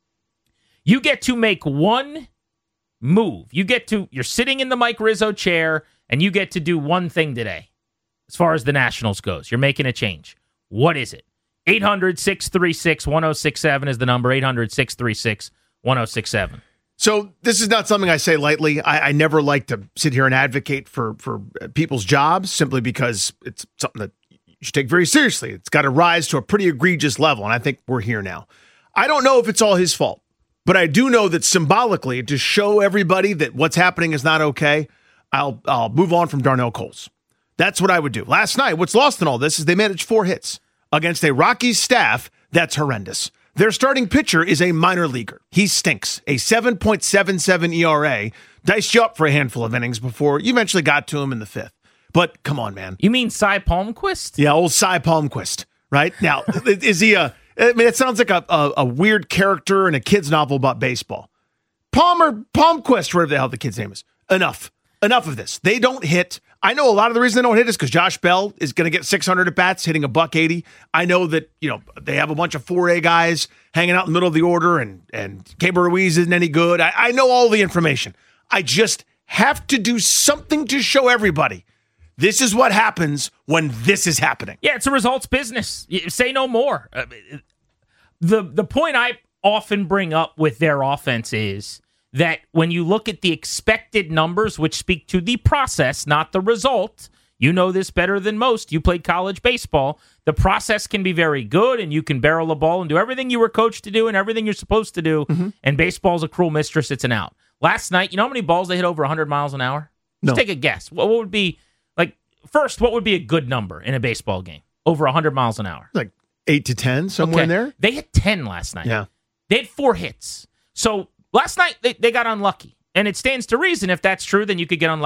you get to make one move. You get to, you're sitting in the Mike Rizzo chair, and you get to do one thing today as far as the Nationals goes. You're making a change. What is it? eight hundred, six three six, one oh six seven is the number, eight hundred, six three six, one oh six seven. So this is not something I say lightly. I, I never like to sit here and advocate for, for people's jobs simply because it's something that you should take very seriously. It's got to rise to a pretty egregious level, and I think we're here now. I don't know if it's all his fault, but I do know that symbolically, to show everybody that what's happening is not okay, I'll I'll move on from Darnell Coles. That's what I would do. Last night, what's lost in all this is they managed four hits against a Rockies staff that's horrendous. Their starting pitcher is a minor leaguer. He stinks. A seven point seven seven E R A. Diced you up for a handful of innings before you eventually got to him in the fifth. But come on, man. You mean Cy Palmquist? Yeah, old Cy Palmquist, right? Now, is he a... I mean, it sounds like a, a, a weird character in a kid's novel about baseball. Palmer, Palmquist, whatever the hell the kid's name is. Enough. Enough of this. They don't hit. I know a lot of the reason they don't hit is because Josh Bell is going to get six hundred at bats, hitting a buck eighty. I know that, you know, they have a bunch of four A guys hanging out in the middle of the order, and and Keibert Ruiz isn't any good. I, I know all the information. I just have to do something to show everybody this is what happens when this is happening. Yeah, it's a results business. Say no more. The the point I often bring up with their offense is that when you look at the expected numbers, which speak to the process, not the result, you know this better than most. You played college baseball. The process can be very good, and you can barrel the ball and do everything you were coached to do and everything you're supposed to do, mm-hmm. and baseball's a cruel mistress. It's an out. Last night, you know how many balls they hit over one hundred miles an hour? No. Just take a guess. What would be, like, first, what would be a good number in a baseball game? Over one hundred miles an hour. Like eight to ten, somewhere okay. in there? They hit ten last night. Yeah. They had four hits. So last night, they, they got unlucky. And it stands to reason if that's true, then you could get unlucky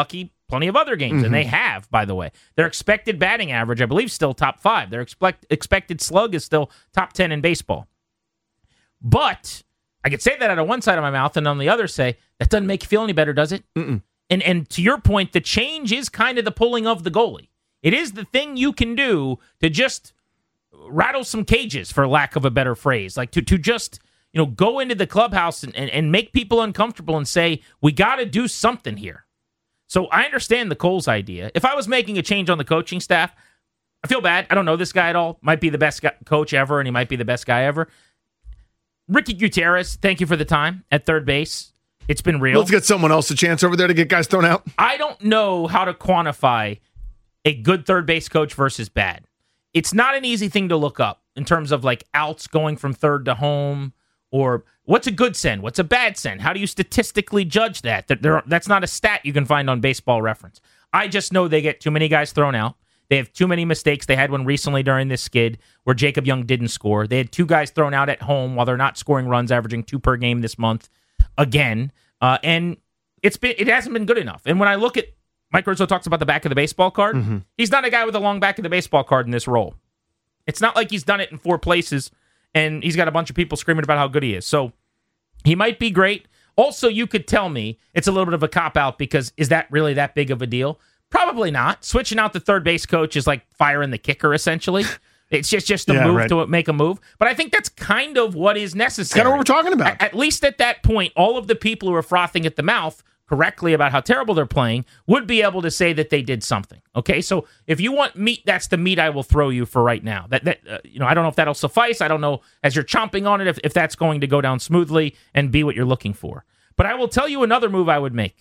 plenty of other games, Mm-hmm. and they have, by the way. Their expected batting average, I believe, still top five. Their expect, expected slug is still top ten in baseball. But I could say that out of one side of my mouth, and on the other say, that doesn't make you feel any better, does it? Mm-mm. And and to your point, the change is kind of the pulling of the goalie. It is the thing you can do to just rattle some cages, for lack of a better phrase, like to to just you know go into the clubhouse and, and, and make people uncomfortable and say, we got to do something here. So I understand the Coles idea. If I was making a change on the coaching staff, I feel bad. I don't know this guy at all. Might be the best guy, coach ever, and he might be the best guy ever. Ricky Gutierrez, thank you for the time at third base. It's been real. Let's get someone else a chance over there to get guys thrown out. I don't know how to quantify a good third base coach versus bad. It's not an easy thing to look up in terms of like outs going from third to home, or what's a good send, what's a bad send. How do you statistically judge that? That there, that's not a stat you can find on Baseball Reference. I just know they get too many guys thrown out. They have too many mistakes. They had one recently during this skid where Jacob Young didn't score. They had two guys thrown out at home while they're not scoring runs, averaging two per game this month again. Uh, and it's been it hasn't been good enough. And when I look at Mike Rizzo talks about the back of the baseball card, Mm-hmm. he's not a guy with a long back of the baseball card in this role. It's not like he's done it in four places and he's got a bunch of people screaming about how good he is. So he might be great. Also, you could tell me it's a little bit of a cop-out because is that really that big of a deal? Probably not. Switching out the third base coach is like firing the kicker, essentially. It's just, just a Yeah, move right. to make a move. But I think that's kind of what is necessary. Kind of what we're talking about. At, at least at that point, all of the people who are frothing at the mouth correctly about how terrible they're playing would be able to say that they did something. Okay, so if you want meat, that's the meat I will throw you for right now. That that uh, you know, I don't know if that'll suffice. I don't know as you're chomping on it if, if that's going to go down smoothly and be what you're looking for. But I will tell you another move I would make.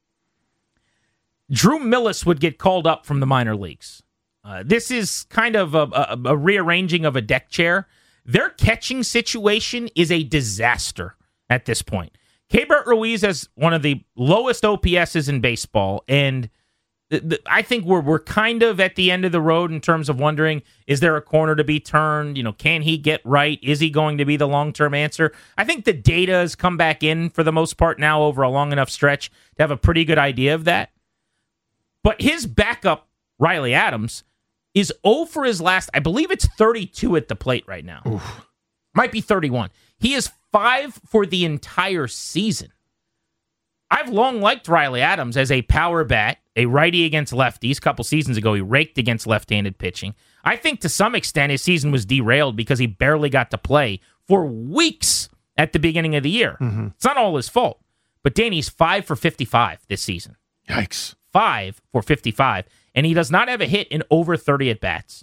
Drew Millis would get called up from the minor leagues. Uh, this is kind of a, a, a rearranging of a deck chair. Their catching situation is a disaster at this point. Keibert Ruiz has one of the lowest O P S's in baseball, and th- th- I think we're we're kind of at the end of the road in terms of wondering, is there a corner to be turned? You know, can he get right? Is he going to be the long-term answer? I think the data has come back in for the most part now over a long enough stretch to have a pretty good idea of that. But his backup, Riley Adams, is zero for his last, I believe it's thirty-two at the plate right now. Oof. Might be thirty-one. He is five for the entire season. I've long liked Riley Adams as a power bat, a righty against lefties. A couple seasons ago, he raked against left-handed pitching. I think to some extent his season was derailed because he barely got to play for weeks at the beginning of the year. Mm-hmm. It's not all his fault. But Danny's five for fifty-five this season. Yikes. Five for fifty-five. And he does not have a hit in over thirty at-bats.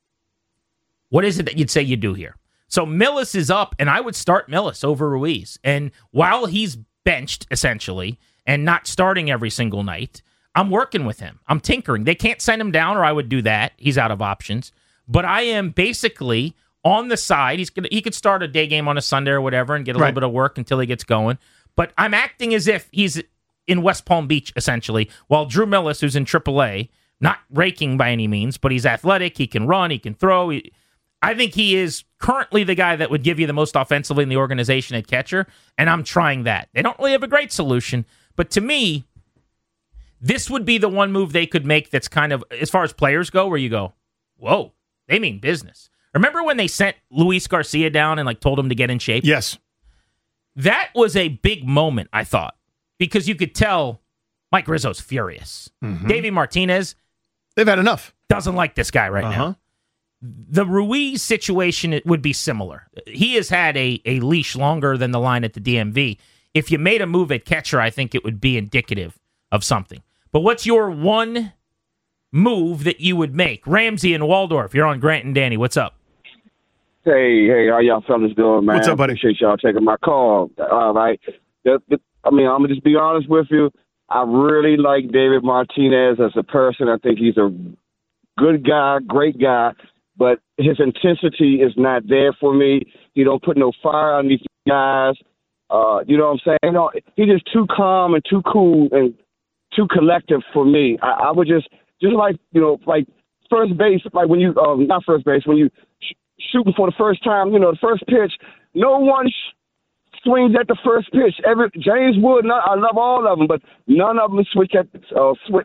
What is it that you'd say you do here? So Millis is up, and I would start Millis over Ruiz. And while he's benched, essentially, and not starting every single night, I'm working with him. I'm tinkering. They can't send him down, or I would do that. He's out of options. But I am basically on the side. He's gonna he could start a day game on a Sunday or whatever and get a Right. little bit of work until he gets going. But I'm acting as if he's in West Palm Beach, essentially, while Drew Millis, who's in triple A, not raking by any means, but he's athletic, he can run, he can throw. He, I think he is currently the guy that would give you the most offensively in the organization at catcher, and I'm trying that. They don't really have a great solution, but to me, this would be the one move they could make that's kind of, as far as players go, where you go, whoa, they mean business. Remember when they sent Luis Garcia down and like told him to get in shape? Yes. That was a big moment, I thought, because you could tell Mike Rizzo's furious. Mm-hmm. Davey Martinez, they've had enough. Doesn't like this guy right Uh-huh. now. The Ruiz situation it would be similar. He has had a, a leash longer than the line at the D M V. If you made a move at catcher, I think it would be indicative of something. But what's your one move that you would make? Ramsey and Waldorf, you're on Grant and Danny. What's up? Hey, hey, how y'all fellas doing, man? What's up, buddy? Appreciate y'all taking my call. All right. The, the, I mean, I'm going to just be honest with you. I really like David Martinez as a person. I think he's a good guy, great guy, but his intensity is not there for me. He don't put no fire on these guys. Uh, you know what I'm saying? You know, he's just too calm and too cool and too collective for me. I, I would just, just like, you know, like first base, like when you, um, not first base, when you sh- shooting for the first time, you know, the first pitch, no one sh- swings at the first pitch. Every James Wood, not, I love all of them, but none of them switch at uh, switch,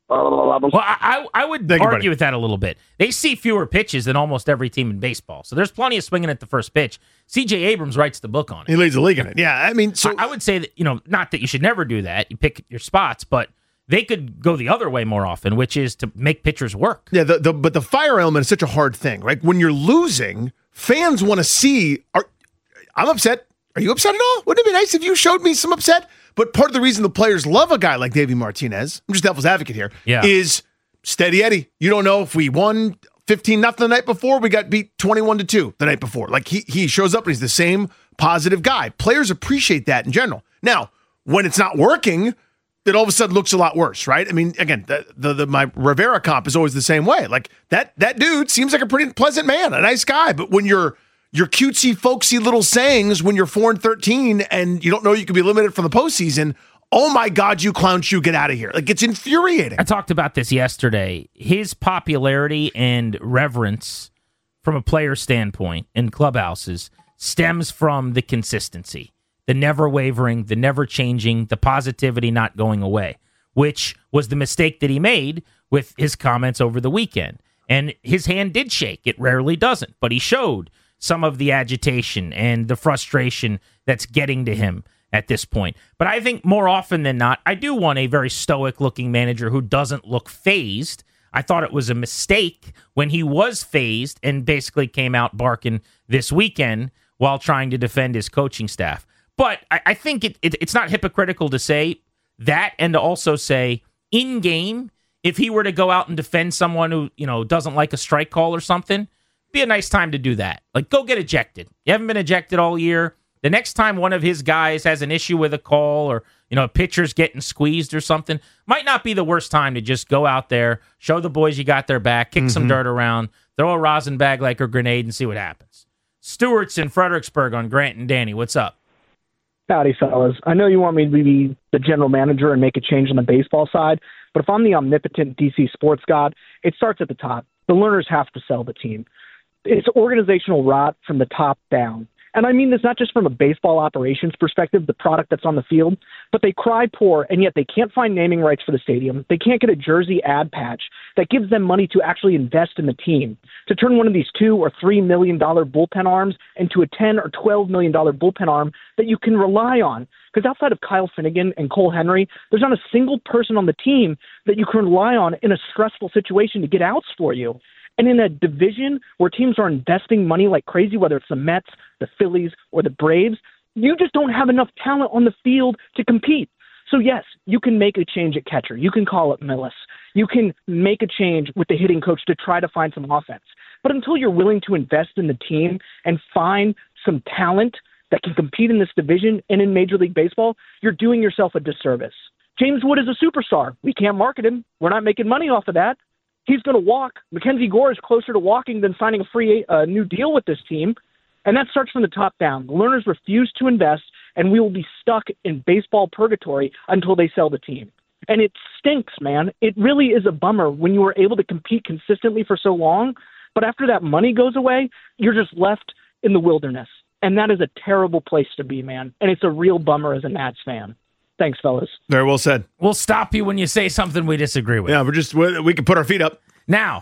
Blah, Well, I, I would Thank you, argue buddy. with that a little bit. They see fewer pitches than almost every team in baseball, so there's plenty of swinging at the first pitch. C J Abrams writes the book on it. He leads the league in it. Yeah, I mean, so I, I would say that, you know, not that you should never do that. You pick your spots, but they could go the other way more often, which is to make pitchers work. Yeah, the, the but the fire element is such a hard thing, right? When you're losing, fans want to see. Are, I'm upset. Are you upset at all? Wouldn't it be nice if you showed me some upset? But part of the reason the players love a guy like Davey Martinez, I'm just devil's advocate here, Yeah. is steady Eddie. You don't know if we won fifteen nothing the night before, we got beat twenty-one to two the night before. Like he he shows up and he's the same positive guy. Players appreciate that in general. Now, when it's not working, it all of a sudden looks a lot worse, right? I mean, again, the, the, the my Rivera comp is always the same way. Like that that dude seems like a pretty pleasant man, a nice guy, but when you're your cutesy, folksy little sayings when you're four and thirteen and you don't know you could be limited from the postseason, oh my God, you clown shoe, get out of here. Like, it's infuriating. I talked about this yesterday. His popularity and reverence from a player standpoint in clubhouses stems from the consistency, the never wavering, the never changing, the positivity not going away, which was the mistake that he made with his comments over the weekend. And his hand did shake. It rarely doesn't, but he showed some of the agitation and the frustration that's getting to him at this point. But I think more often than not, I do want a very stoic-looking manager who doesn't look phased. I thought it was a mistake when he was phased and basically came out barking this weekend while trying to defend his coaching staff. But I, I think it, it, it's not hypocritical to say that and to also say in-game, if he were to go out and defend someone who, you know, doesn't like a strike call or something, be a nice time to do that. Like, go get ejected. You haven't been ejected all year. The next time one of his guys has an issue with a call or, you know, a pitcher's getting squeezed or something, might not be the worst time to just go out there, show the boys you got their back, kick mm-hmm. some dirt around, throw a rosin bag like a grenade and see what happens. Stewart's in Fredericksburg on Grant and Danny. What's up? Howdy, fellas. I know you want me to be the general manager and make a change on the baseball side, but if I'm the omnipotent D C sports god, it starts at the top. The learners have to sell the team. It's organizational rot from the top down. And I mean this not just from a baseball operations perspective, the product that's on the field, but they cry poor, and yet they can't find naming rights for the stadium. They can't get a jersey ad patch that gives them money to actually invest in the team, to turn one of these two or three million dollar bullpen arms into a ten or twelve million dollar bullpen arm that you can rely on. Because outside of Kyle Finnegan and Cole Henry, there's not a single person on the team that you can rely on in a stressful situation to get outs for you. And in a division where teams are investing money like crazy, whether it's the Mets, the Phillies, or the Braves, you just don't have enough talent on the field to compete. So, yes, you can make a change at catcher. You can call up Millis. You can make a change with the hitting coach to try to find some offense. But until you're willing to invest in the team and find some talent that can compete in this division and in Major League Baseball, you're doing yourself a disservice. James Wood is a superstar. We can't market him. We're not making money off of that. He's going to walk. Mackenzie Gore is closer to walking than signing a free uh, new deal with this team. And that starts from the top down. The learners refuse to invest, and we will be stuck in baseball purgatory until they sell the team. And it stinks, man. It really is a bummer when you were able to compete consistently for so long, but after that money goes away, you're just left in the wilderness. And that is a terrible place to be, man. And it's a real bummer as a Nats fan. Thanks, fellas. Very well said. We'll stop you when you say something we disagree with. Yeah, we're just we, we can put our feet up. Now,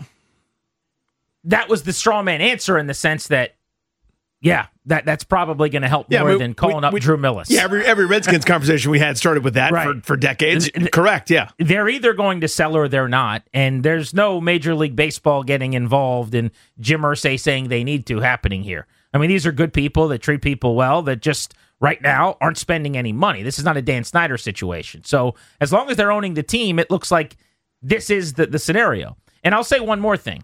that was the straw man answer in the sense that, yeah, that that's probably going to help yeah, more we, than calling we, up we, Drew Millis. Yeah, every, every Redskins conversation we had started with that right. for, for decades. Correct, yeah. They're either going to sell or they're not, and there's no Major League Baseball getting involved in Jim Irsay saying they need to happening here. I mean, these are good people that treat people well that just right now aren't spending any money. This is not a Dan Snyder situation. So as long as they're owning the team, it looks like this is the, the scenario. And I'll say one more thing.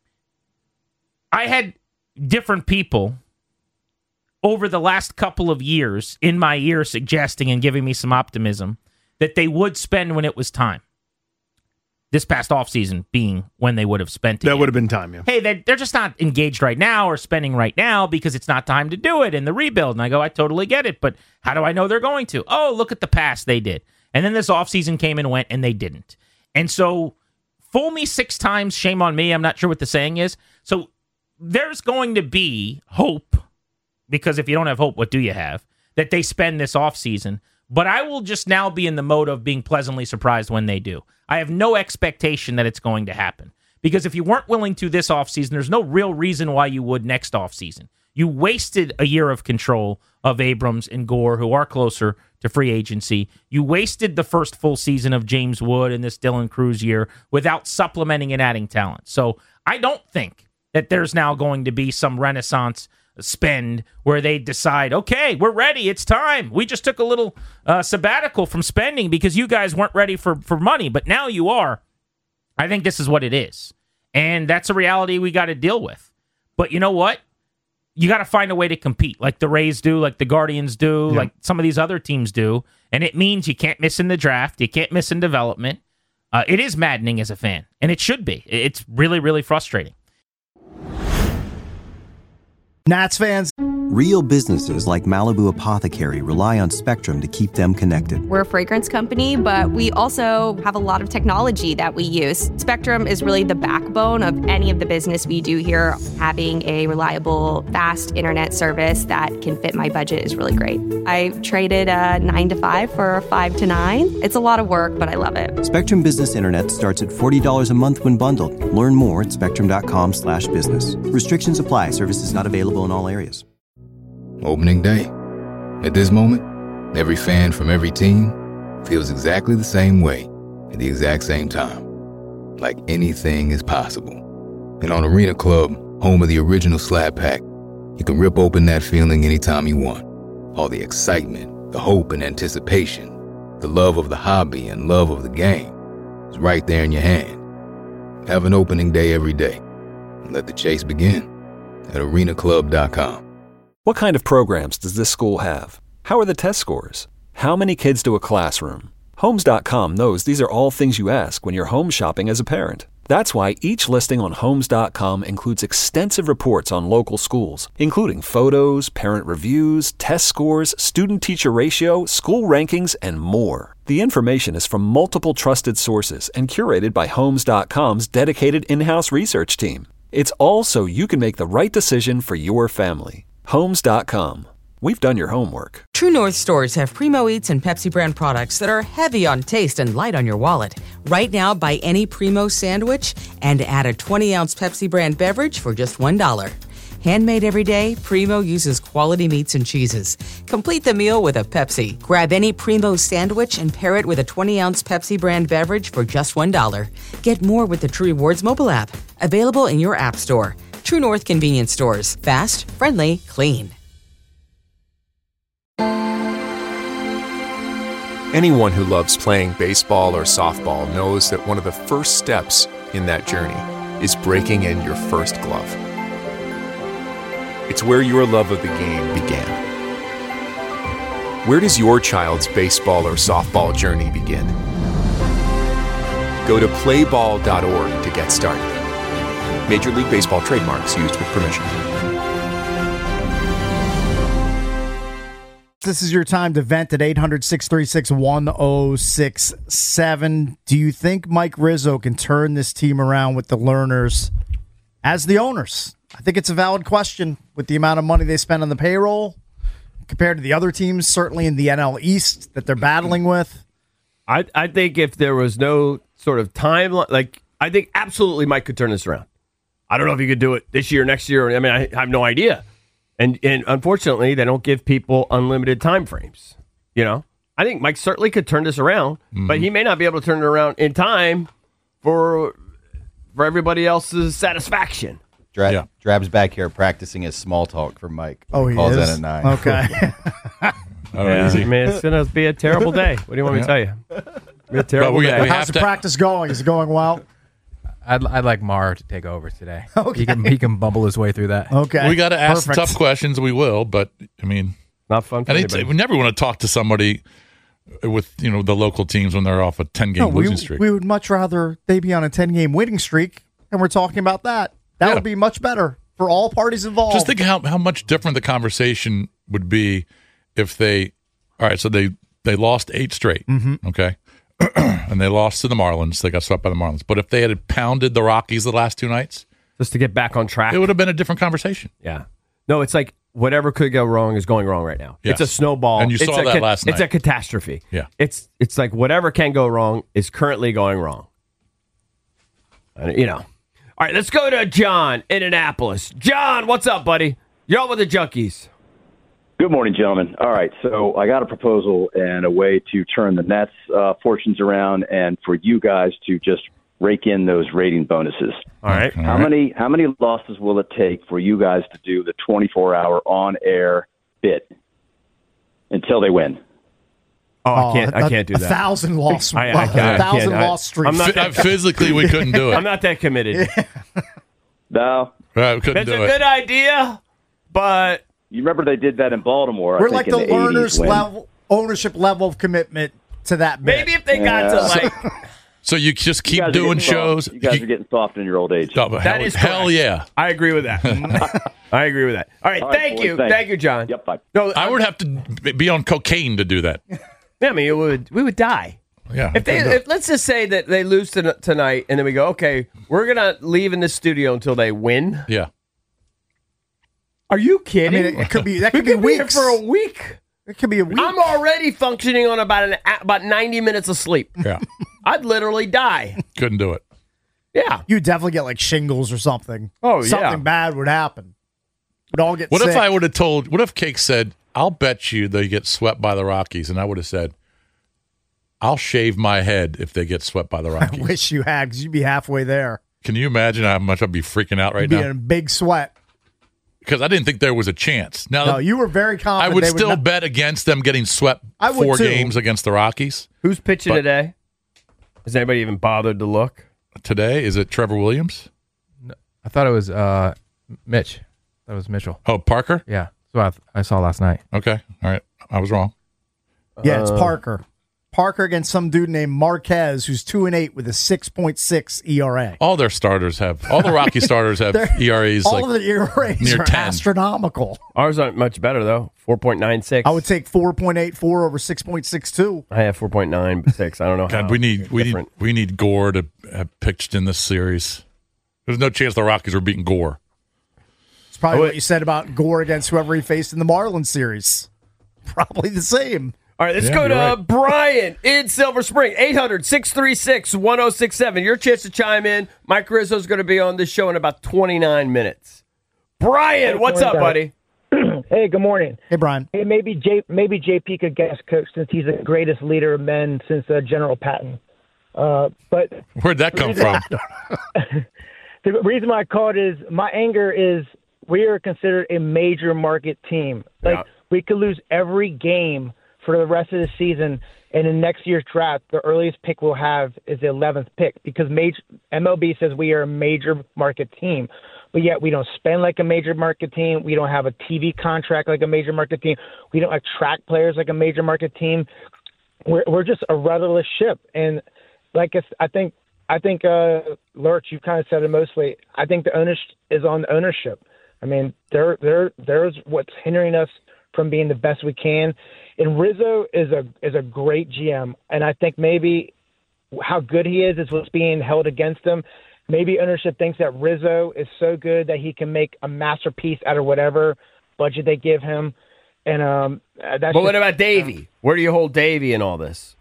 I had different people over the last couple of years in my ear suggesting and giving me some optimism that they would spend when it was time. This past offseason being when they would have spent it. That would have been time, yeah. Hey, they, they're just not engaged right now or spending right now because it's not time to do it in the rebuild. And I go, I totally get it, but how do I know they're going to? Oh, look at the past they did. And then this offseason came and went and they didn't. And so fool me six times, shame on me. I'm not sure what the saying is. So there's going to be hope, because if you don't have hope, what do you have? That they spend this offseason. But I will just now be in the mode of being pleasantly surprised when they do. I have no expectation that it's going to happen. Because if you weren't willing to this offseason, there's no real reason why you would next offseason. You wasted a year of control of Abrams and Gore, who are closer to free agency. You wasted the first full season of James Wood in this Dylan Cruz year without supplementing and adding talent. So I don't think that there's now going to be some renaissance spend where they decide, okay, we're ready, it's time. We just took a little uh, sabbatical from spending because you guys weren't ready for, for money, but now you are. I think this is what it is. And that's a reality we got to deal with. But you know what? You got to find a way to compete like the Rays do, like the Guardians do, yeah. like some of these other teams do. And it means you can't miss in the draft. You can't miss in development. Uh, it is maddening as a fan, and it should be. It's really, really frustrating. Nats fans. Real businesses like Malibu Apothecary rely on Spectrum to keep them connected. We're a fragrance company, but we also have a lot of technology that we use. Spectrum is really the backbone of any of the business we do here. Having a reliable, fast internet service that can fit my budget is really great. I traded a nine to five for a five to nine. It's a lot of work, but I love it. Spectrum Business Internet starts at forty dollars a month when bundled. Learn more at spectrum.com slash business. Restrictions apply. Services not available in all areas. Opening day. At this moment, every fan from every team feels exactly the same way at the exact same time. Like anything is possible. And on Arena Club, home of the original Slab Pack, you can rip open that feeling anytime you want. All the excitement, the hope and anticipation, the love of the hobby and love of the game is right there in your hand. Have an opening day every day. And let the chase begin at arena club dot com. What kind of programs does this school have? How are the test scores? How many kids do a classroom? Homes dot com knows these are all things you ask when you're home shopping as a parent. That's why each listing on Homes dot com includes extensive reports on local schools, including photos, parent reviews, test scores, student-teacher ratio, school rankings, and more. The information is from multiple trusted sources and curated by Homes dot com's dedicated in-house research team. It's all so you can make the right decision for your family. Homes dot com. We've done your homework. True North stores have Primo Eats and Pepsi brand products that are heavy on taste and light on your wallet. Right now, buy any Primo sandwich and add a twenty-ounce Pepsi brand beverage for just one dollar. Handmade every day, Primo uses quality meats and cheeses. Complete the meal with a Pepsi. Grab any Primo sandwich and pair it with a twenty-ounce Pepsi brand beverage for just one dollar. Get more with the True Rewards mobile app. Available in your app store. True North convenience stores. Fast, friendly, clean. Anyone who loves playing baseball or softball knows that one of the first steps in that journey is breaking in your first glove. It's where your love of the game began. Where does your child's baseball or softball journey begin? Go to play ball dot org to get started. Major League Baseball trademarks used with permission. This is your time to vent at eight hundred, six three six, one oh six seven. Do you think Mike Rizzo can turn this team around with the Lerners as the owners? I think it's a valid question with the amount of money they spend on the payroll compared to the other teams, certainly in the N L East that they're battling with. I, I think if there was no sort of time, like, I think absolutely Mike could turn this around. I don't know if he could do it this year, next year. I mean, I have no idea. And and unfortunately, they don't give people unlimited time frames. You know, I think Mike certainly could turn this around, mm-hmm. but he may not be able to turn it around in time for for everybody else's satisfaction. Drab, Yeah. Drab's back here practicing his small talk for Mike. Oh, he calls is? that a nine. Okay. Oh, yeah, I mean, it's going to be a terrible day. What do you want me to tell you? Be a terrible we, day. we How's the to... practice going? Is it going well? I'd, I'd like Mar to take over today. Okay. He can, he can bumble his way through that. Okay. We got to ask Perfect. tough questions. We will, but I mean, not fun. For and it's, we never want to talk to somebody with you know the local teams when they're off a ten game No, we, losing streak. we would much rather they be on a ten-game winning streak, and we're talking about that. That Yeah. would be much better for all parties involved. Just think how how much different the conversation would be if they. All right, so they they lost eight straight. Mhm. Okay. And they lost to the Marlins. They got swept by the Marlins. But if they had pounded the Rockies the last two nights, just to get back on track, it would have been a different conversation. Yeah. No, it's like whatever could go wrong is going wrong right now. Yes. It's a snowball. And you it's saw a that ca- last It's night. a catastrophe. Yeah. It's it's like whatever can go wrong is currently going wrong. And, you know. All right, let's go to John in Annapolis. John, what's up, buddy? You're on with the Junkies. Good morning, gentlemen. All right, so I got a proposal and a way to turn the Nets' uh, fortunes around, and for you guys to just rake in those rating bonuses. All right. How many how many losses will it take for you guys to do the twenty-four hour on air bit until they win? Oh, I can't. I can't do a that. thousand loss, I, I, a can't, I thousand can't. I- loss streak. I'm not that, Physically, we couldn't do it. I'm not that committed. No, Right, we couldn't That's do a it. good idea, but you remember they did that in Baltimore. We're I like think the in the learner's eighties when- level, ownership level of commitment to that bit. maybe if they got to Yeah. like So you just You keep guys are doing getting soft. shows. You guys are getting soft in your old age. Oh, but that hell, is hell correct. yeah. I agree with that. I agree with that. All right, All right, thank boys, you, thanks. thank you, John. Yep, bye. No, I would have to b- be on cocaine to do that. Yeah, I mean, it would we would die. Yeah. If they, couldn't do it. if, let's just say that they lose to, tonight, and then we go, okay, we're gonna leave in the studio until they win. yeah. Are you I kidding? mean, it could be that we could be could be here weeks for a week. It could be a week. I'm already functioning on about an about ninety minutes of sleep. Yeah. I'd literally die. Couldn't do it. Yeah. You definitely get like shingles or something. Oh, yeah. something bad would happen. We'd all get What sick. if I would have told, what if Cake said, I'll bet you they get swept by the Rockies? And I would have said, I'll shave my head if they get swept by the I Rockies. wish you had, because you'd be halfway there. Can you imagine how much I'd be freaking out right You'd be now? in a big sweat. Because I didn't think there was a chance. Now, No, you were very I confident. would they still not- bet against them getting swept I would four too. games against the Rockies. Who's pitching But- today? Has anybody even bothered to look? Today, is it Trevor Williams? I thought it was uh, Mitch. That was Mitchell. Oh, Parker? Yeah. So I, I saw last night. Okay. All right. I was wrong. Yeah, it's Uh, Parker. Parker against some dude named Marquez, who's two and eight with a six point six E R A. All their starters have, all the Rocky starters have They're- E R As All like of the E R As near are ten. astronomical. Ours aren't much better though. Four point nine six. I would take four point eight four over six point six two. I have four point nine six. I don't know. God, how we need we need different. we need Gore to have pitched in this series. There's no chance the Rockies are beating Gore. It's probably Oh, what wait. you said about Gore against whoever he faced in the Marlins series. Probably the same. All right, let's Yeah, go to you're uh, right. Brian in Silver Spring. eight hundred, six three six, one oh six seven. Your chance to chime in. Mike Rizzo's going to be on this show in about twenty-nine minutes. Brian, what's up, buddy? Hey, good morning. Hey, Brian. Hey, maybe J maybe J P could guest coach since he's the greatest leader of men since uh, General Patton. Uh, but Where'd that come from? the reason why I called is my anger is we are considered a major market team. Like Yeah. we could lose every game for the rest of the season, and in next year's draft, the earliest pick we'll have is the eleventh pick because major M L B says we are a major market team. But yet we don't spend like a major market team. We don't have a T V contract like a major market team. We don't attract players like a major market team. We're we're just a rudderless ship. And like it's, I think I think uh, Lurch, you kind of said it mostly. I think the onus is on the ownership. I mean, there there there's what's hindering us from being the best we can. And Rizzo is a is a great G M, and I think maybe how good he is is what's being held against him. Maybe ownership thinks that Rizzo is so good that he can make a masterpiece out of whatever budget they give him. And um, that's But just, what about Davey? Where do you hold Davey in all this?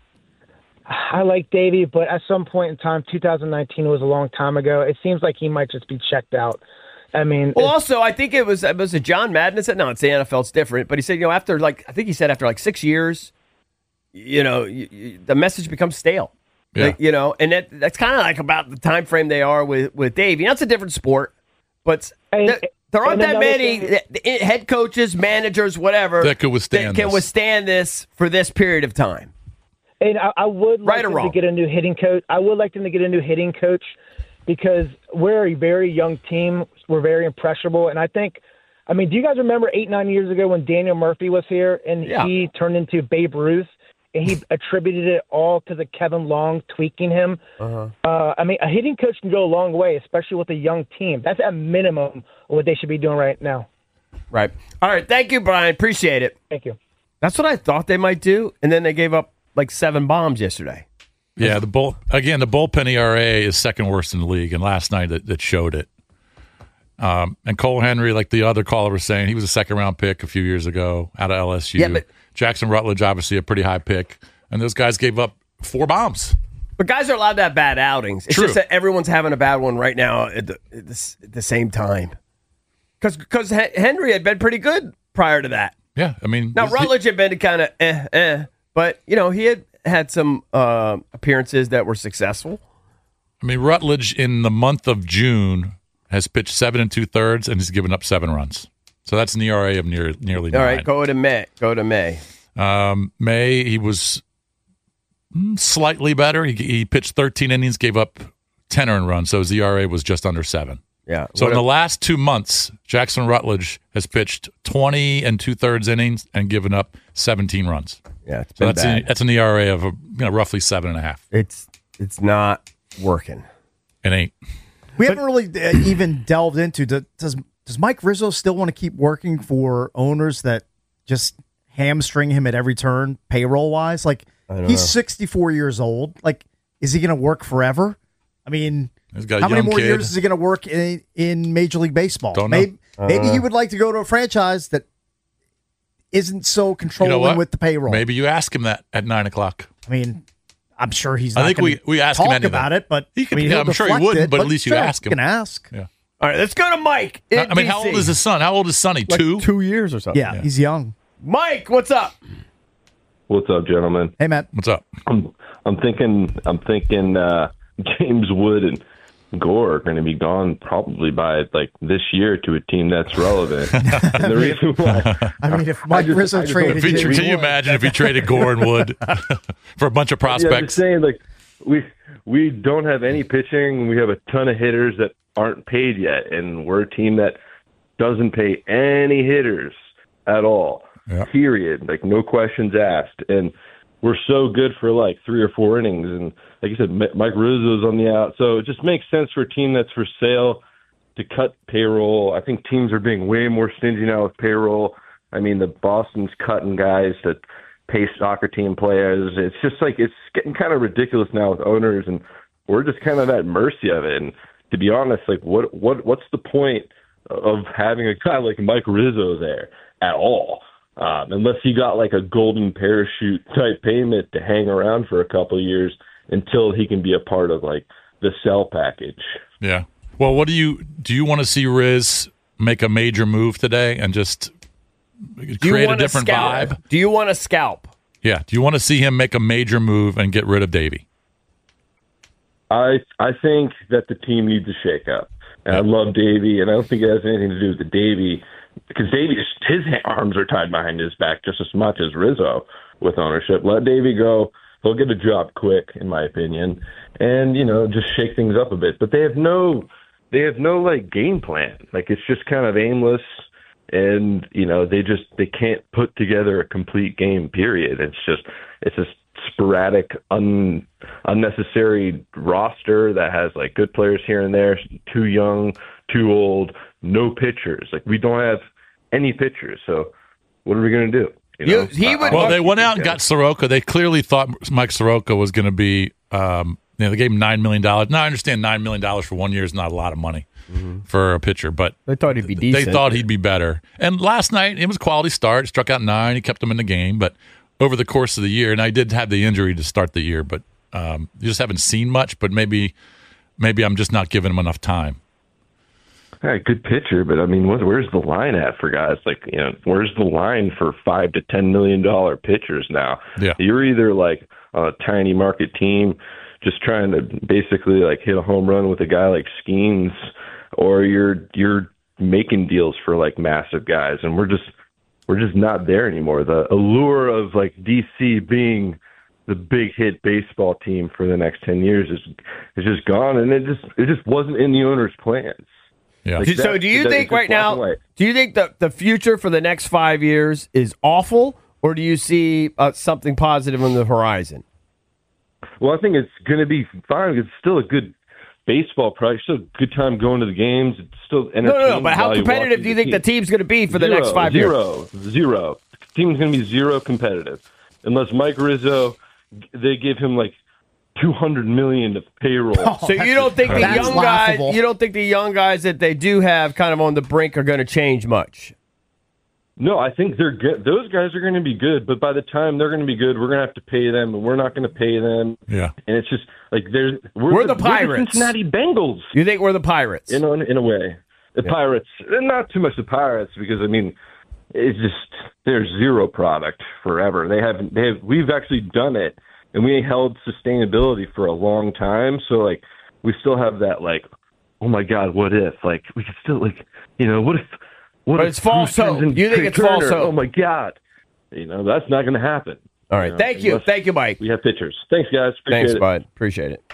I like Davey, but at some point in time, two thousand nineteen was a long time ago. It seems like he might just be checked out. I mean, Well, it's- also, I think it was it was a John Madden that said, no, it's the N F L, it's different. But he said, you know, after like, I think he said after like six years, you know, you, you, the message becomes stale. Yeah. Like, you know, and that that's kind of like about the time frame they are with with Davey. Now, it's a different sport, but And- there, there aren't and that another many thing th- head coaches, managers, whatever That could withstand that can this. withstand this for this period of time. And I, I would like Right or them wrong? to get a new hitting coach. I would like them to get a new hitting coach because we're a very young team. We're very impressionable. And I think, I mean, do you guys remember eight, nine years ago when Daniel Murphy was here and Yeah. he turned into Babe Ruth and he attributed it all to the Kevin Long tweaking him? Uh-huh. Uh, I mean, a hitting coach can go a long way, especially with a young team. That's at minimum what they should be doing right now. Right. All right. Thank you, Brian. Appreciate it. Thank you. That's what I thought they might do, and then they gave up like seven bombs yesterday. Yeah, the bull again. The bullpen E R A is second worst in the league, and last night it, it showed it. Um, and Cole Henry, like the other caller was saying, he was a second round pick a few years ago out of L S U. Yeah, but- Jackson Rutledge, obviously a pretty high pick. And those guys gave up four bombs. But guys are allowed to have bad outings. It's True. just that everyone's having a bad one right now at the, at the, at the same time. Because Henry had been pretty good prior to that. Yeah, I mean. Now, Rutledge had been kind of eh, eh. But, you know, he had had some uh, appearances that were successful. I mean, Rutledge in the month of June has pitched seven and two thirds, and he's given up seven runs. So that's an E R A of near, nearly All nine. right, go to May. Go to May. Um, May, he was slightly better. He, he pitched thirteen innings, gave up ten earned runs, so his E R A was just under seven. Yeah. So What in a- the last two months, Jackson Rutledge has pitched twenty and two thirds innings and given up seventeen runs. Yeah, it's so been that's bad. an, that's an E R A of you know, roughly seven and a half. It's it's not working. It ain't. We haven't really uh, even delved into do- does does Mike Rizzo still want to keep working for owners that just hamstring him at every turn payroll wise? Like don't he's know. sixty-four years old. Like is he going to work forever? I mean, He's got a how many young more kid. years is he going to work in, in Major League Baseball? Don't know. Maybe, I don't maybe he know. would like to go to a franchise that isn't so You know controlling what? with the payroll. Maybe you ask him that at nine o'clock. I mean, I'm sure he's. I Not think gonna we- we asked him talk anything. about it, but He could- I mean, yeah, he'll I'm sure he deflect wouldn't, it, but at least you sure, ask him. You can ask. Yeah. All right, let's go to Mike. in I mean, how D C. old is his son? How old is Sonny? Like Two? two years or something. Yeah, he's young. Mike, what's up? What's up, gentlemen? Hey, Matt. What's up? I'm I'm thinking I'm thinking uh, James Wood and Gore are going to be gone probably by like this year to a team that's relevant. And the reason why, I mean, if Mike just- Rizzo I just traded If he- James can you Wood- imagine if he traded Gore and Wood for a bunch of Yeah, I'm just prospects? saying, like we we don't have any pitching. We have a ton of hitters that aren't paid yet, and we're a team that doesn't pay any hitters at all. Yeah. Period. Like no questions asked, and we're so good for like three or four innings. And like you said, M- Mike Rizzo's on the out, so it just makes sense for a team that's for sale to cut payroll. I think teams are being way more stingy now with payroll. I mean, the Boston's cutting guys that pay soccer team players. It's just like it's getting kind of ridiculous now with owners, and we're just kind of at mercy of it. And to be honest, like what what what's the point of having a guy like Mike Rizzo there at all? Um, unless he got like a golden parachute type payment to hang around for a couple of years until he can be a part of like the sell package. Yeah. Well, what do you do? You want to see Riz make a major move today and just Do you create a want different scalp? vibe? Do you want to scalp? Yeah. Do you want to see him make a major move and get rid of Davey? I I think that the team needs a shakeup, and I love Davey, and I don't think it has anything to do with the Davey because Davey his arms are tied behind his back just as much as Rizzo with ownership. Let Davey go; he'll get a job quick, in my opinion, and you know just shake things up a bit. But they have no they have no like game plan. Like it's just kind of aimless, and you know they just they can't put together a complete game. Period. It's just it's just sporadic, un, unnecessary roster that has like good players here and there, too young, too old, no pitchers. Like we don't have any pitchers. So what are we going to do? You know? I- I- Well, they went out and got Soroka. They clearly thought Mike Soroka was going to be. Um, you know, they gave him nine million dollars. Now I understand nine million dollars for one year is not a lot of money for a pitcher, but they thought he'd be They decent. thought he'd be better. And last night it was a quality start. Struck out nine. He kept them in the game, but over the course of the year, and I did have the injury to start the year, but um, you just haven't seen much. But maybe, maybe I'm just not giving him enough time. All right, good pitcher, but I mean, what, where's the line at for guys? Like, you know, where's the line for five to ten million dollar pitchers now? Yeah, you're either like on a tiny market team, just trying to basically like hit a home run with a guy like Skeens, or you're you're making deals for like massive guys, and we're just we're just not there anymore. The allure of like D C being the big hit baseball team for the next ten years is is just gone, and it just it just wasn't in the owner's plans. Yeah. Like so that- do you that- think it's just right black now, and white. do you think the, the future for the next five years is awful, or do you see uh, something positive on the horizon? Well, I think it's going to be fine. It's still a good baseball product. Still a good time going to the games. It's still entertaining. No, no, no. But how while you competitive watch do you think the team. team's going to be for the Zero, next five zero, years? Zero, zero. The team's going to be zero competitive unless Mike Rizzo. They give him like two hundred million of payroll. So you don't think the That's young laughable. guys, you don't think the young guys that they do have kind of on the brink are going to change much? No, I think they're good. Those guys are going to be good, but by the time they're going to be good, we're going to have to pay them, and we're not going to pay them. Yeah, and it's just like they're we're, We're the we're Pirates. Cincinnati Bengals. You think we're the Pirates? You know, in, in a way, the Yeah. Pirates. And not too much the Pirates because I mean, it's just there's zero product forever. They haven't. They have. We've actually done it, and we held sustainability for a long time. So like, we still have that like, oh my God, what if? Like we could still like, you know, what if? What But if it's false Bruce turns hope. into You think Trey it's false Turner? hope? Oh my God, you know that's not going to happen. All right, You know, thank you, unless thank you, Mike. We have pitchers. Thanks, guys. Appreciate Thanks, it. bud. Appreciate it.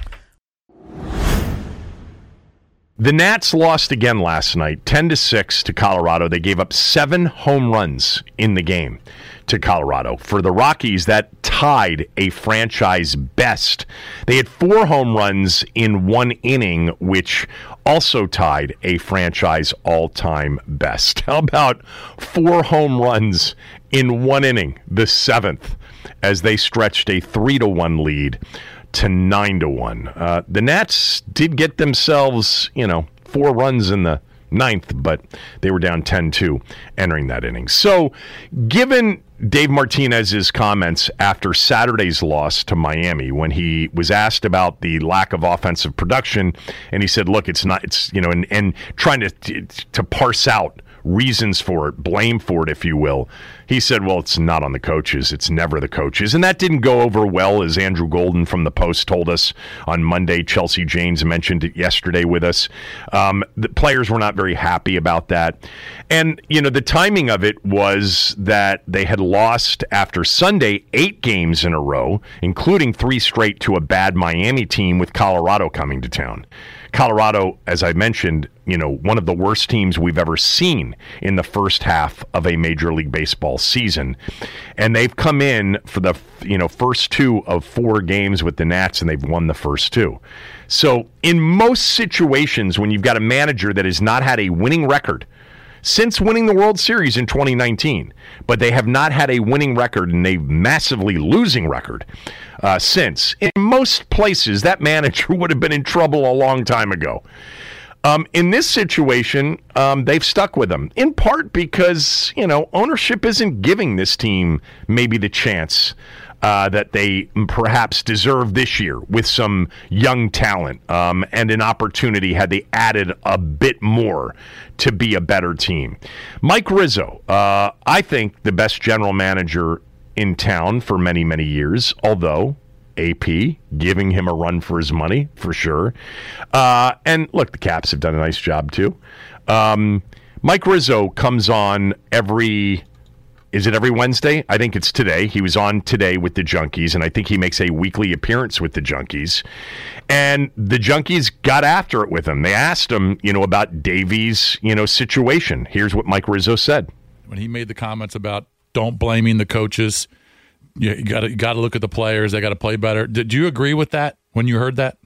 The Nats lost again last night, ten to six to Colorado. They gave up seven home runs in the game to Colorado. For the Rockies, that tied a franchise best. They had four home runs in one inning, which also tied a franchise all-time best. How about four home runs in one inning, the seventh, as they stretched a three to one lead to nine to one. Uh, the Nats did get themselves, you know, four runs in the ninth, but they were down ten two entering that inning. So, given Dave Martinez's comments after Saturday's loss to Miami, when he was asked about the lack of offensive production, and he said, look, it's not, it's, you know, and, and trying to, to parse out reasons for it, blame for it, if you will. He said, well, it's not on the coaches. It's never the coaches. And that didn't go over well, as Andrew Golden from the Post told us on Monday. Chelsea Janes mentioned it yesterday with us. Um, the players were not very happy about that. And, you know, the timing of it was that they had lost after Sunday eight games in a row, including three straight to a bad Miami team with Colorado coming to town. Colorado, as I mentioned, you know, one of the worst teams we've ever seen in the first half of a Major League Baseball season. And they've come in for the, you know, first two of four games with the Nats, and they've won the first two. So in most situations, when you've got a manager that has not had a winning record since winning the World Series in twenty nineteen, but they have not had a winning record and a massively losing record uh, since. In most places, that manager would have been in trouble a long time ago. Um, in this situation, um, they've stuck with them, in part because, you know, ownership isn't giving this team maybe the chance uh, that they perhaps deserve this year with some young talent um, and an opportunity had they added a bit more to be a better team. Mike Rizzo, uh, I think the best general manager in town for many, many years, although A P giving him a run for his money, for sure. Uh, and look, the Caps have done a nice job, too. Um, Mike Rizzo comes on every, is it every Wednesday? I think it's today. He was on today with the Junkies, and I think he makes a weekly appearance with the Junkies. And the Junkies got after it with him. They asked him, you know, about Davies, you know, situation. Here's what Mike Rizzo said. When he made the comments about don't blaming the coaches, you got to got to look at the players. They got to play better. Did you agree with that when you heard that?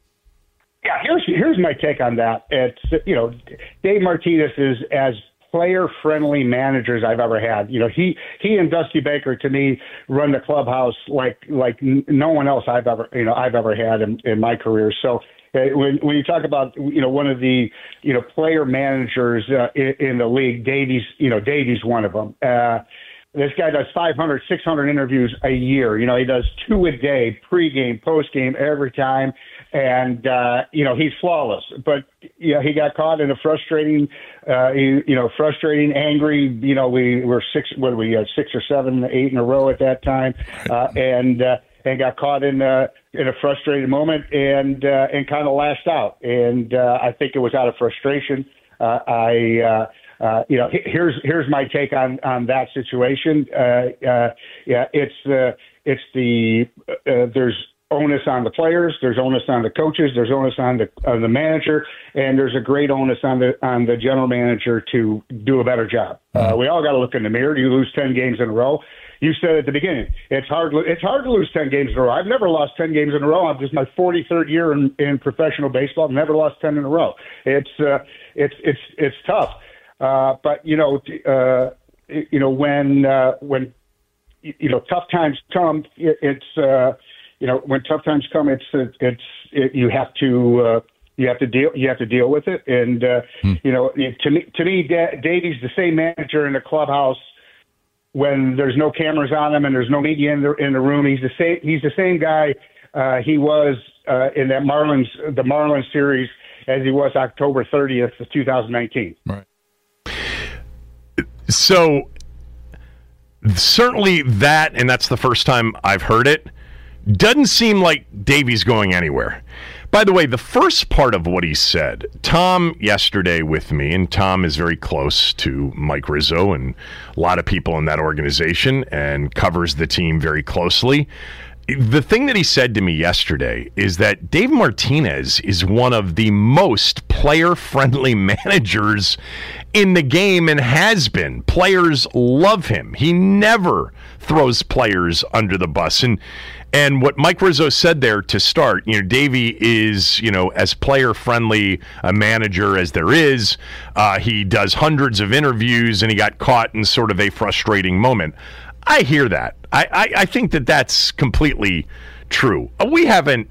Yeah, here's here's my take on that. It's, you know, Dave Martinez is as player-friendly manager as I've ever had. You know, he he and Dusty Baker, to me, run the clubhouse like like no one else I've ever you know I've ever had in, in my career. So uh, when when you talk about you know one of the you know player managers uh, in, in the league, Davies, you know Davies one of them. Uh, This guy does five hundred, six hundred interviews a year. You know, he does two a day, pregame, postgame, every time. And, uh, you know, he's flawless. But, you know, he got caught in a frustrating, uh, you, you know, frustrating, angry, you know, we were six, what are we, uh, six or seven, eight in a row at that time. Uh, and, uh, and got caught in a, in a frustrated moment and, uh, and kind of lashed out. And, uh, I think it was out of frustration. Uh, I, uh, Uh, you know, here's here's my take on, on that situation. Uh, uh, yeah, it's the uh, it's the uh, there's onus on the players, there's onus on the coaches, there's onus on the on the manager, and there's a great onus on the on the general manager to do a better job. Uh, we all got to look in the mirror. You lose ten games in a row. You said at the beginning, it's hard. It's hard to lose ten games in a row. I've never lost ten games in a row. I'm just my forty-third year in, in professional baseball. I've never lost ten in a row. It's uh, it's it's it's tough. Uh, but you know, uh, you know when uh, when you know tough times come, it, it's uh, you know, when tough times come, it's it's it, you have to uh, you have to deal you have to deal with it. And uh, hmm. you know, to me, to me, da- Davey's the same manager in the clubhouse when there's no cameras on him and there's no media in the in the room. He's the same. He's the same guy uh, he was uh, in that Marlins the Marlins series as he was October thirtieth of two thousand nineteen. Right. So certainly that, and that's the first time I've heard it, doesn't seem like Davey's going anywhere. By the way, the first part of what he said, Tom yesterday with me, and Tom is very close to Mike Rizzo and a lot of people in that organization and covers the team very closely. The thing that he said to me yesterday is that Dave Martinez is one of the most player-friendly managers in the game and has been. Players love him. He never throws players under the bus. And and what Mike Rizzo said there to start, you know, Davey is, you know, as player-friendly a manager as there is. Uh, he does hundreds of interviews, and he got caught in sort of a frustrating moment. I hear that. I, I, I think that that's completely true. We haven't,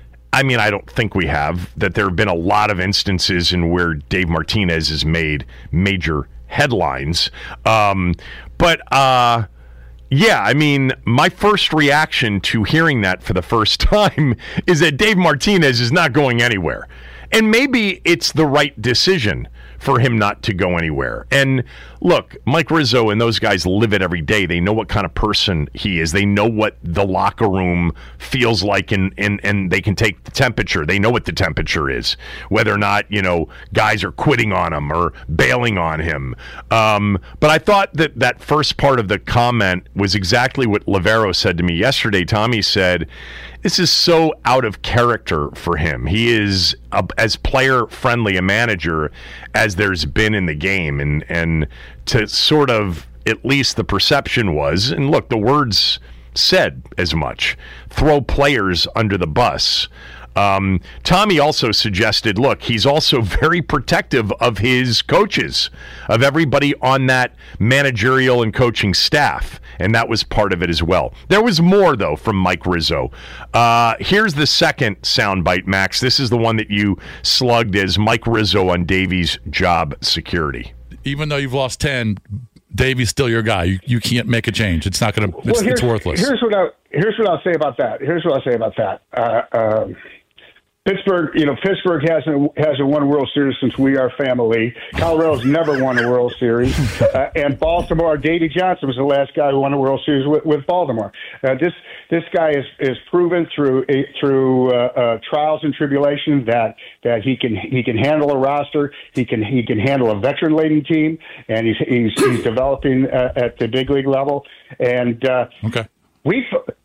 I mean, I don't think we have, that there have been a lot of instances in where Dave Martinez has made major headlines. Um, but, uh, yeah, I mean, my first reaction to hearing that for the first time is that Dave Martinez is not going anywhere. And maybe it's the right decision for him not to go anywhere. And look, Mike Rizzo and those guys live it every day. They know what kind of person he is. They know what the locker room feels like, and and, and they can take the temperature. They know what the temperature is, whether or not, you know, guys are quitting on him or bailing on him. Um, but I thought that that first part of the comment was exactly what Livero said to me yesterday. Tommy said, this is so out of character for him. He is a, as player-friendly a manager as there's been in the game. And, and to sort of, at least the perception was, and look, the words said as much, throw players under the bus. Um, Tommy also suggested, look, he's also very protective of his coaches, of everybody on that managerial and coaching staff, and that was part of it as well. There was more, though, from Mike Rizzo. Uh, here's the second soundbite, Max. This is the one that you slugged as Mike Rizzo on Davey's job security. Even though you've lost ten, Davey's still your guy. You, you can't make a change. It's not going to. It's, well, it's worthless. Here's what I here's what I'll say about that. Here's what I'll say about that. Uh, um, Pittsburgh, you know, Pittsburgh hasn't hasn't won a World Series since we are family. Colorado's never won a World Series, uh, and Baltimore. Davey Johnson was the last guy who won a World Series with, with Baltimore. Uh, this this guy is, is proven through through uh, uh, trials and tribulations that that he can he can handle a roster. He can he can handle a veteran laden team, and he's he's, he's developing uh, at the big league level. And uh, okay, we.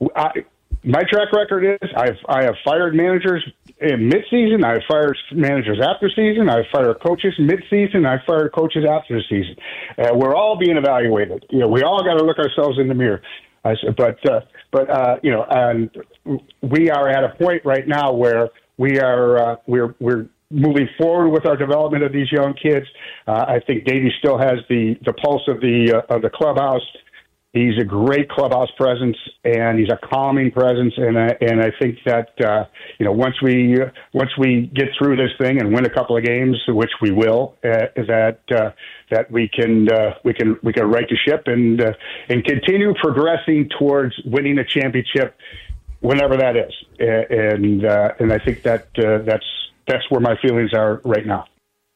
My track record is I've I have fired managers in mid-season. I've fired managers after season. I've fired coaches mid-season. I've fired coaches after the season. Uh, we're all being evaluated. You know, we all got to look ourselves in the mirror. I said, but uh, but uh, you know, and we are at a point right now where we are uh, we're we're moving forward with our development of these young kids. Uh, I think Davey still has the the pulse of the uh, of the clubhouse. He's a great clubhouse presence, and he's a calming presence. And I, and I think that uh, you know once we uh, once we get through this thing and win a couple of games, which we will, uh, that uh, that we can uh, we can we can right the ship and uh, and continue progressing towards winning a championship, whenever that is. And uh, and I think that uh, that's that's where my feelings are right now.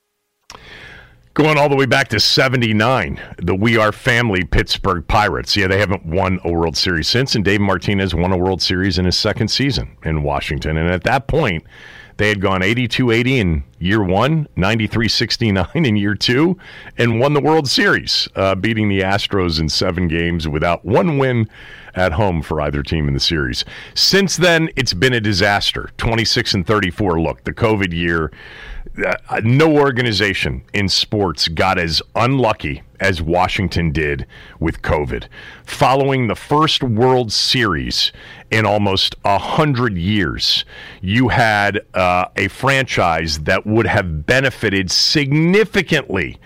Going all the way back to seventy-nine, the We Are Family Pittsburgh Pirates. Yeah, they haven't won a World Series since, and Dave Martinez won a World Series in his second season in Washington. And at that point, they had gone eighty-two eighty in year one, ninety-three sixty-nine in year two, and won the World Series, uh, beating the Astros in seven games without one win at home for either team in the series. Since then, it's been a disaster. twenty-six and thirty-four. Look, the COVID year, uh, no organization in sports got as unlucky as Washington did with COVID. Following the first World Series in almost a hundred years, you had uh, a franchise that would have benefited significantly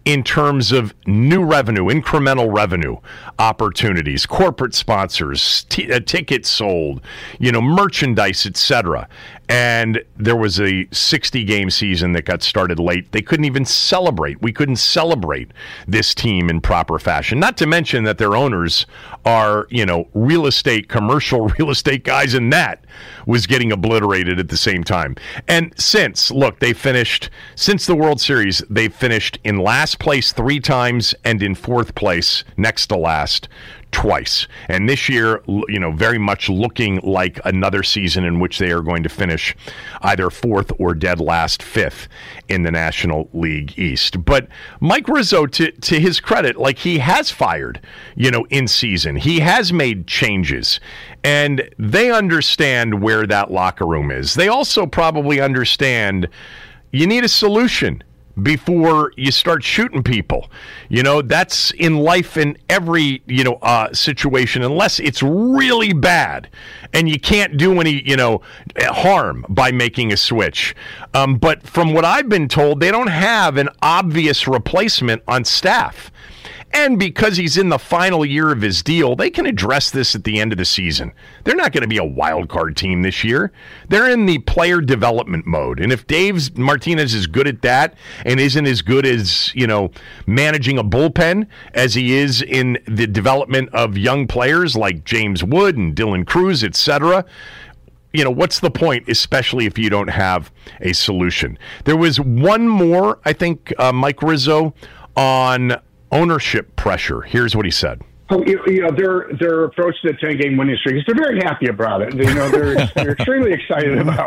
in terms of new revenue, incremental revenue opportunities, corporate sponsors, t- uh, tickets sold, you know, merchandise, et cetera. And there was a sixty-game season that got started late. They couldn't even celebrate. We couldn't celebrate this team in proper fashion. Not to mention that their owners are, you know, real estate, commercial real estate guys, and that was getting obliterated at the same time. And since, look, they finished, since the World Series, they finished in last place three times and in fourth place, next to last, twice. And this year, you know, very much looking like another season in which they are going to finish either fourth or dead last, fifth in the National League East. But Mike Rizzo, to, to his credit, like he has fired, you know, in season. He has made changes. And they understand where that locker room is. They also probably understand you need a solution before you start shooting people. You know, that's in life in every, you know, uh, situation, unless it's really bad and you can't do any, you know, harm by making a switch. Um, but from what I've been told, they don't have an obvious replacement on staff. And because he's in the final year of his deal, they can address this at the end of the season. They're not going to be a wild card team this year. They're in the player development mode. And if Dave Martinez is good at that and isn't as good as, you know, managing a bullpen as he is in the development of young players like James Wood and Dylan Cruz, et cetera, you know, what's the point, especially if you don't have a solution? There was one more, I think, uh, Mike Rizzo, on ownership pressure. Here's what he said. Oh, you, you know, their their approach to the ten-game winning streak is they're very happy about it. You know, they're they're extremely excited about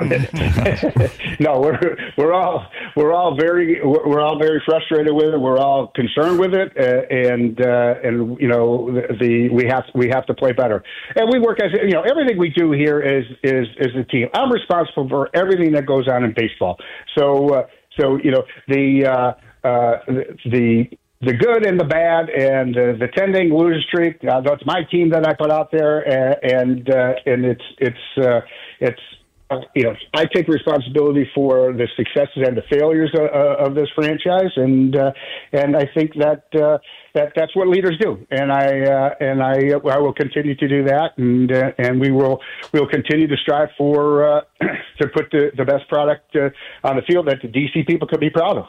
it. No, we're we're all we're all very we're all very frustrated with it. We're all concerned with it, uh, and uh, and you know, the, the we have we have to play better. And we work as you know, everything we do here is is is a team. I'm responsible for everything that goes on in baseball. So uh, so you know the uh, uh, the. The good and the bad, and uh, the ten-game losing streak. Uh, that's my team that I put out there, and and, uh, and it's it's uh, it's uh, you know, I take responsibility for the successes and the failures of, of this franchise, and uh, and I think that uh, that that's what leaders do, and I uh, and I I will continue to do that, and uh, and we will we will continue to strive for uh, to put the, the best product uh, on the field that the D C people could be proud of.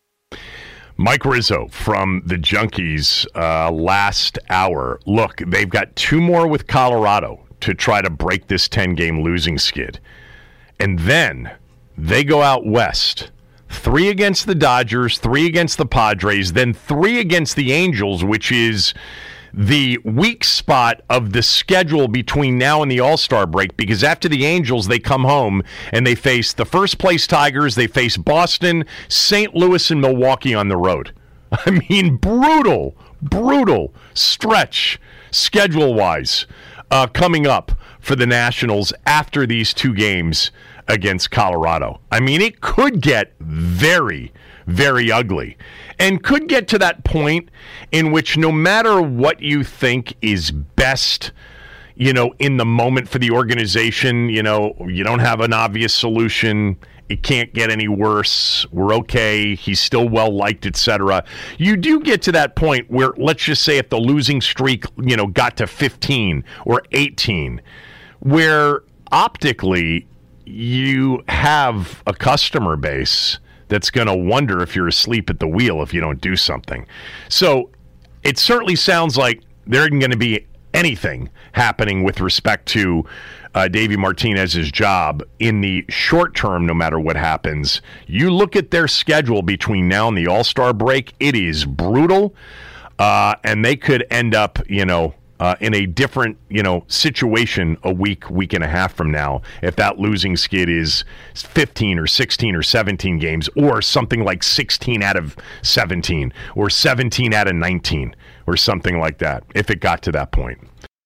Mike Rizzo from the Junkies uh, last hour. Look, they've got two more with Colorado to try to break this ten-game losing skid. And then they go out west. Three against the Dodgers, three against the Padres, then three against the Angels, which is the weak spot of the schedule between now and the All-Star break, because after the Angels, they come home and they face the first-place Tigers, they face Boston, Saint Louis, and Milwaukee on the road. I mean, brutal, brutal stretch schedule-wise uh, coming up for the Nationals after these two games against Colorado. I mean, it could get very, very ugly, and could get to that point in which no matter what you think is best, you know, in the moment for the organization, you know, you don't have an obvious solution. It can't get any worse. We're okay. He's still well-liked, et cetera. You do get to that point where, let's just say if the losing streak, you know, got to fifteen or eighteen, where optically you have a customer base that's going to wonder if you're asleep at the wheel if you don't do something. So it certainly sounds like there isn't going to be anything happening with respect to uh, Davey Martinez's job in the short term, no matter what happens. You look at their schedule between now and the All-Star break, it is brutal, uh, and they could end up, you know, Uh, in a different, you know, situation a week, week and a half from now, if that losing skid is fifteen or sixteen or seventeen games, or something like sixteen out of seventeen, or seventeen out of nineteen, or something like that, if it got to that point.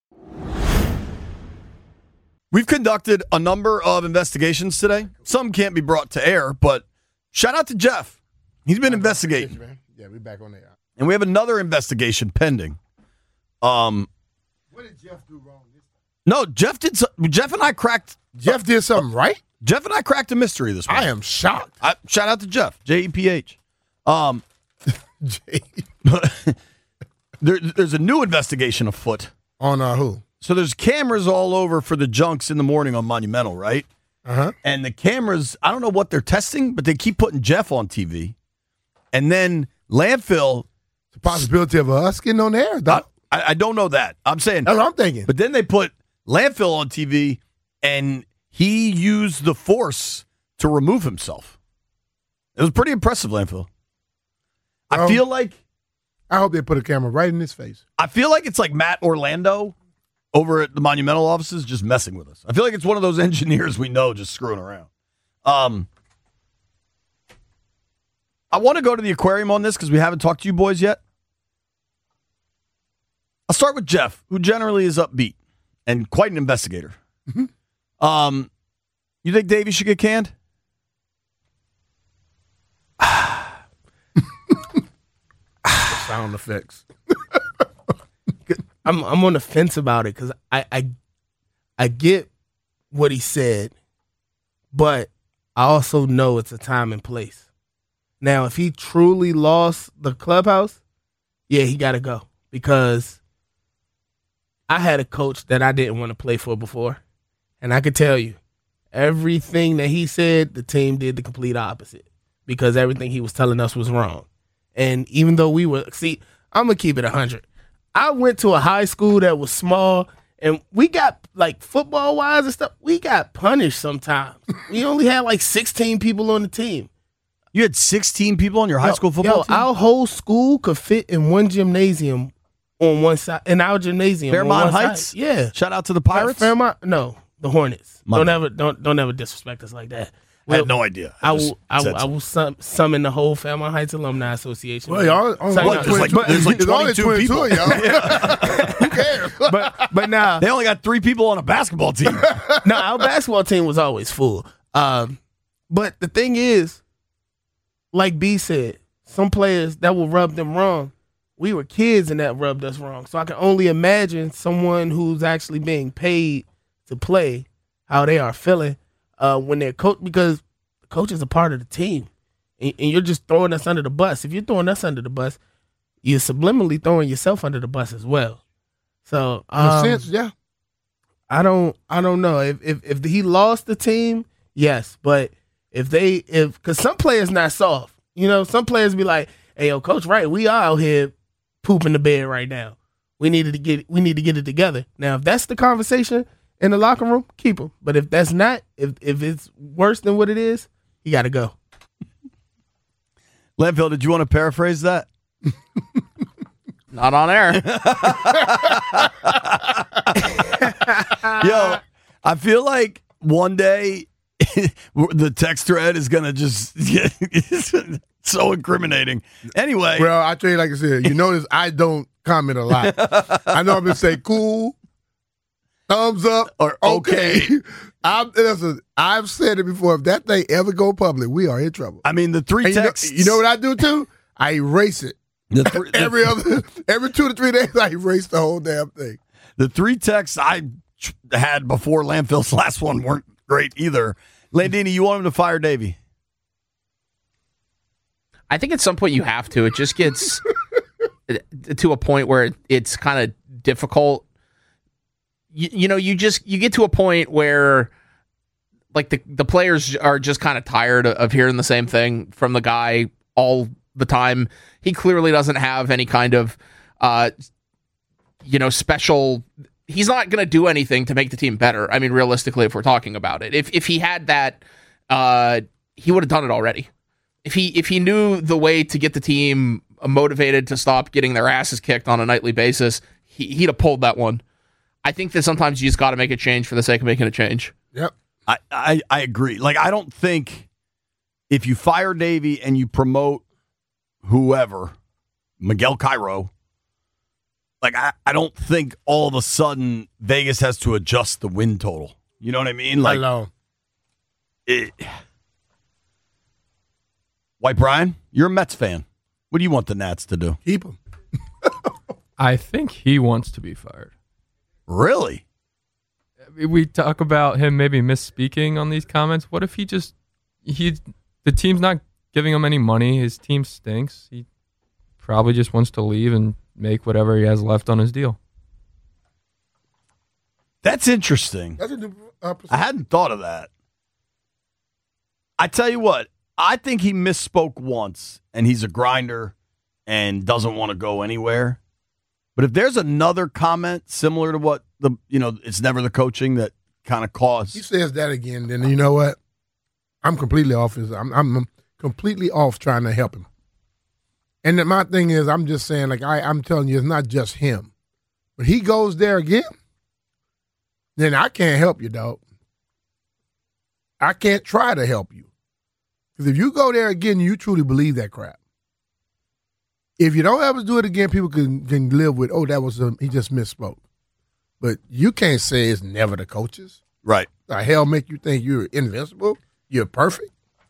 We've conducted a number of investigations today. Some can't be brought to air, but shout out to Jeff. He's been investigating. Yeah, we're back on there. And we have another investigation pending. Um, What did Jeff do wrong this time? No, Jeff did. So, Jeff and I cracked. Jeff did something right? Jeff and I cracked a mystery this morning. I am shocked. I, shout out to Jeff, J E P H. Um, there, there's a new investigation afoot. On uh, who? So there's cameras all over for the junks in the morning on Monumental, right? Uh-huh. And the cameras, I don't know what they're testing, but they keep putting Jeff on T V. And then Landfill. The possibility of us getting on the air, Doc. I, I don't know that. I'm saying. That's what I'm thinking. But then they put Landfill on T V, and he used the force to remove himself. It was pretty impressive, Landfill. I Um, feel like. I hope they put a camera right in his face. I feel like it's like Matt Orlando over at the Monumental offices just messing with us. I feel like it's one of those engineers we know just screwing around. Um, I want to go to the aquarium on this because we haven't talked to you boys yet. I'll start with Jeff, who generally is upbeat and quite an investigator. Mm-hmm. Um, you think Davey should get canned? Sound effects. I'm I'm on the fence about it because I, I I get what he said, but I also know it's a time and place. Now, if he truly lost the clubhouse, yeah, he got to go because I had a coach that I didn't want to play for before, and I could tell you everything that he said, the team did the complete opposite because everything he was telling us was wrong. And even though we were, see, I'm going to keep it one hundred. I went to a high school that was small, and we got, like, football-wise and stuff, we got punished sometimes. We only had, like, sixteen people on the team. You had sixteen people on your high Yo, school football yo, team? Our whole school could fit in one gymnasium on one side, in our gymnasium. Fairmont on one Heights? Side. Yeah. Shout out to the Pirates? Fairmont? No, the Hornets. My don't bad. ever, don't, don't ever disrespect us like that. I had no idea. I I just will, I will, said I will sum, summon the whole Fairmont Heights Alumni Association. Well, y'all only Sign what, up. there's like- But there's like There's only twenty-two people. twenty-two of y'all. Who cares? but but now They only got three people on a basketball team. no, our basketball team was always full. Um, but the thing is, like B said, some players that will rub them wrong. We were kids and that rubbed us wrong. So I can only imagine someone who's actually being paid to play how they are feeling uh, when they're coach, because the coach is a part of the team, and, and you're just throwing us under the bus. If you're throwing us under the bus, you're subliminally throwing yourself under the bus as well. So In a um, sense, yeah. I don't I don't know if if if he lost the team, yes, but if they if because some players not soft, you know, some players be like, "Hey, yo, coach, right? We are out here pooping the bed right now. We needed to get we need to get it together." Now, if that's the conversation in the locker room, keep him. But if that's not, if if it's worse than what it is, he got to go. Landfill, did you want to paraphrase that? Not on air. Yo, I feel like one day the text thread is going to just get so incriminating. Anyway. Well, I tell you, like I said, you notice I don't comment a lot. I normally say cool, thumbs up, or okay. I'm, listen, I've said it before. If that thing ever go public, we are in trouble. I mean, the three And you know- texts. You know, what I do too? I erase it. The three, every other, every two to three days, I erase the whole damn thing. The three texts I had before Landfill's last one weren't great either. Landini, you want him to fire Davey? I think at some point you have to. It just gets to a point where it's kind of difficult. You, you know, you just you get to a point where like the the players are just kind of tired of hearing the same thing from the guy all the time. He clearly doesn't have any kind of uh you know special. He's not going to do anything to make the team better. I mean, realistically, if we're talking about it, if if he had that, uh, he would have done it already. If he if he knew the way to get the team motivated to stop getting their asses kicked on a nightly basis, he, he'd have pulled that one. I think that sometimes you just got to make a change for the sake of making a change. Yep, I, I I agree. Like, I don't think if you fire Davey and you promote whoever, Miguel Cairo. Like, I, I don't think all of a sudden Vegas has to adjust the win total. You know what I mean? Like, Hello. It, White Brian, you're a Mets fan. What do you want the Nats to do? Keep them. I think he wants to be fired. Really? We talk about him maybe misspeaking on these comments. What if he just he the team's not giving him any money? His team stinks. He probably just wants to leave and make whatever he has left on his deal. That's interesting. That's a new, uh, I hadn't thought of that. I tell you what, I think he misspoke once, and he's a grinder and doesn't want to go anywhere. But if there's another comment similar to what the, you know, it's never the coaching that kind of caused. He says that again, then you know what? I'm completely off his. I'm, I'm completely off trying to help him. And then my thing is, I'm just saying, like I, I'm telling you, it's not just him. But he goes there again, then I can't help you, dog. I can't try to help you. Because if you go there again, you truly believe that crap. If you don't ever do it again, people can, can live with, oh, that was a, he just misspoke. But you can't say it's never the coaches. Right. The hell make you think you're invincible? You're perfect?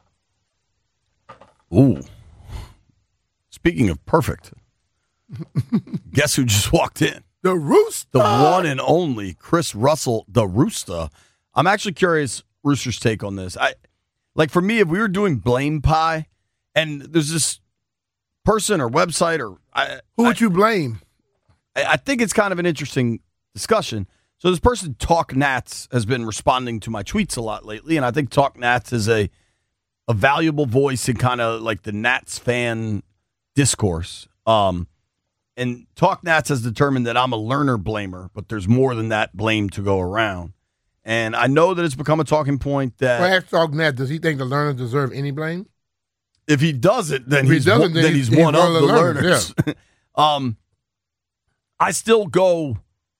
Ooh. Speaking of perfect, guess who just walked in? The Rooster. The one and only Chris Russell, the Rooster. I'm actually curious Rooster's take on this. I like for me, if we were doing blame pie, and there's this person or website or I, who would I, you blame? I, I think it's kind of an interesting discussion. So this person, Talk Nats, has been responding to my tweets a lot lately, and I think Talk Nats is a a valuable voice in kind of like the Nats fan discourse. Um, and Talk Nats has determined that I'm a learner blamer, but there's more than that blame to go around. And I know that it's become a talking point that. Well, ask Talk Nats, does he think the learners deserve any blame? If he doesn't, then if he he's doesn't, one, then, then he's, he's, he's one, one of the learners. learners. Yeah. um, I still go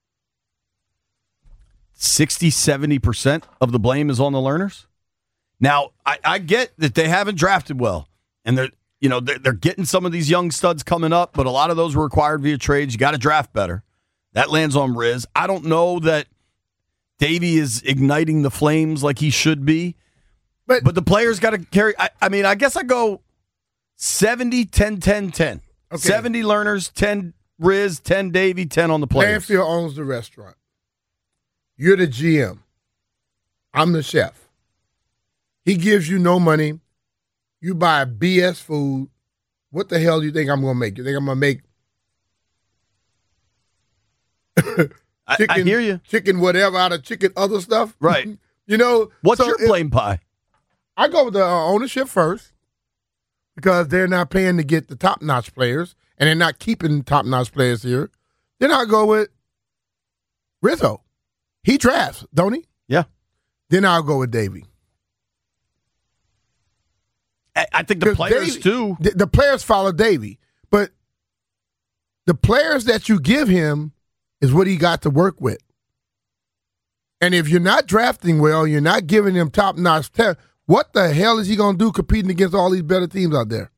sixty, seventy percent of the blame is on the learners. Now, I, I get that they haven't drafted well, and they're you know they're, they're getting some of these young studs coming up, but a lot of those were acquired via trades. You got to draft better. That lands on Riz. I don't know that Davey is igniting the flames like he should be, but but the players got to carry. I, I mean, I guess I go seventy, ten, ten, ten. Okay. seventy learners, ten Riz, ten Davey, ten on the players. Landfill owns the restaurant. You're the G M. I'm the chef. He gives you no money. You buy B S food. What the hell do you think I'm going to make? You think I'm going to make chicken, I, I hear you. Chicken whatever out of chicken other stuff? Right. You know. What's so your blame it, pie? I go with the uh, ownership first because they're not paying to get the top-notch players, and they're not keeping top-notch players here. Then I go with Rizzo. He drafts, don't he? Yeah. Then I'll go with Davey. I, I think the players, Davey, too. The, the players follow Davey. But the players that you give him is what he got to work with. And if you're not drafting well, you're not giving him top-notch talent, what the hell is he going to do competing against all these better teams out there?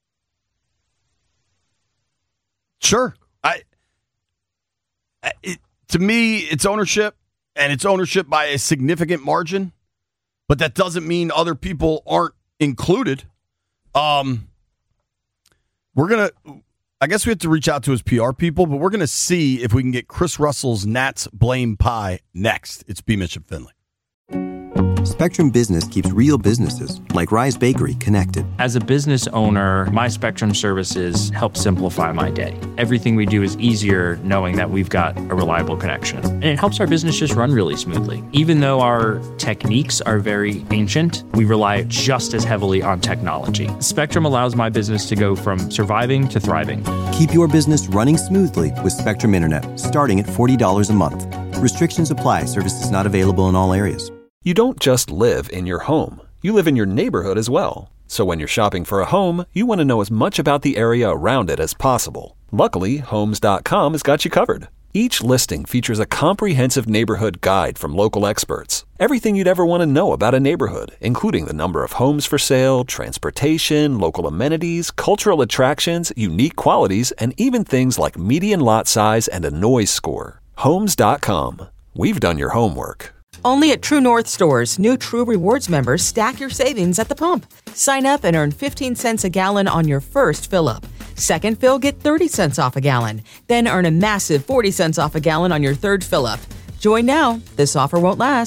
Sure. I, I it, to me, it's ownership. And it's ownership by a significant margin, but that doesn't mean other people aren't included. Um, we're going to, I guess we have to reach out to his P R people, but we're going to see if we can get Chris Russell's Nats blame pie next. It's B. Mitch and Finley. Spectrum Business keeps real businesses, like Rise Bakery, connected. As a business owner, my Spectrum services help simplify my day. Everything we do is easier knowing that we've got a reliable connection. And it helps our business just run really smoothly. Even though our techniques are very ancient, we rely just as heavily on technology. Spectrum allows my business to go from surviving to thriving. Keep your business running smoothly with Spectrum Internet, starting at forty dollars a month. Restrictions apply. Services not available in all areas. You don't just live in your home. You live in your neighborhood as well. So when you're shopping for a home, you want to know as much about the area around it as possible. Luckily, Homes dot com has got you covered. Each listing features a comprehensive neighborhood guide from local experts. Everything you'd ever want to know about a neighborhood, including the number of homes for sale, transportation, local amenities, cultural attractions, unique qualities, and even things like median lot size and a noise score. Homes dot com. We've done your homework. Only at True North stores, new True Rewards members stack your savings at the pump. Sign up and earn fifteen cents a gallon on your first fill-up. Second fill, get thirty cents off a gallon. Then earn a massive forty cents off a gallon on your third fill-up. Join now. This offer won't last.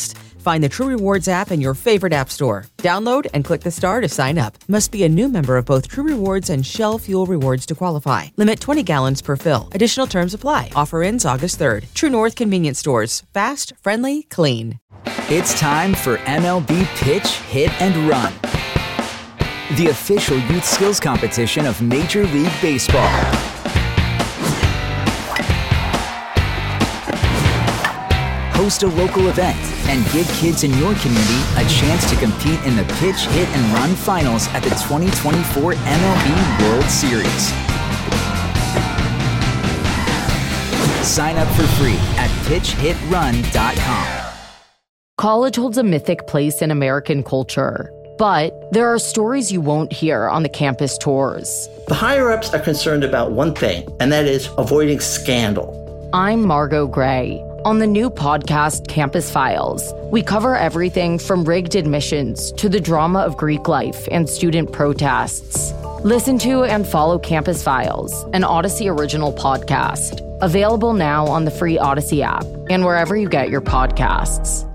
Find the True Rewards app in your favorite app store. Download and click the star to sign up. Must be a new member of both True Rewards and Shell Fuel Rewards to qualify. Limit twenty gallons per fill. Additional terms apply. Offer ends August third. True North Convenience Stores. Fast, friendly, clean. It's time for M L B Pitch, Hit, and Run, the official youth skills competition of Major League Baseball. Host a local event and give kids in your community a chance to compete in the Pitch, Hit, and Run finals at the twenty twenty-four M L B World Series. Sign up for free at pitch hit run dot com. College holds a mythic place in American culture, but there are stories you won't hear on the campus tours. The higher-ups are concerned about one thing, and that is avoiding scandal. I'm Margot Gray. On the new podcast, Campus Files, we cover everything from rigged admissions to the drama of Greek life and student protests. Listen to and follow Campus Files, an Odyssey original podcast. Available now on the free Odyssey app and wherever you get your podcasts.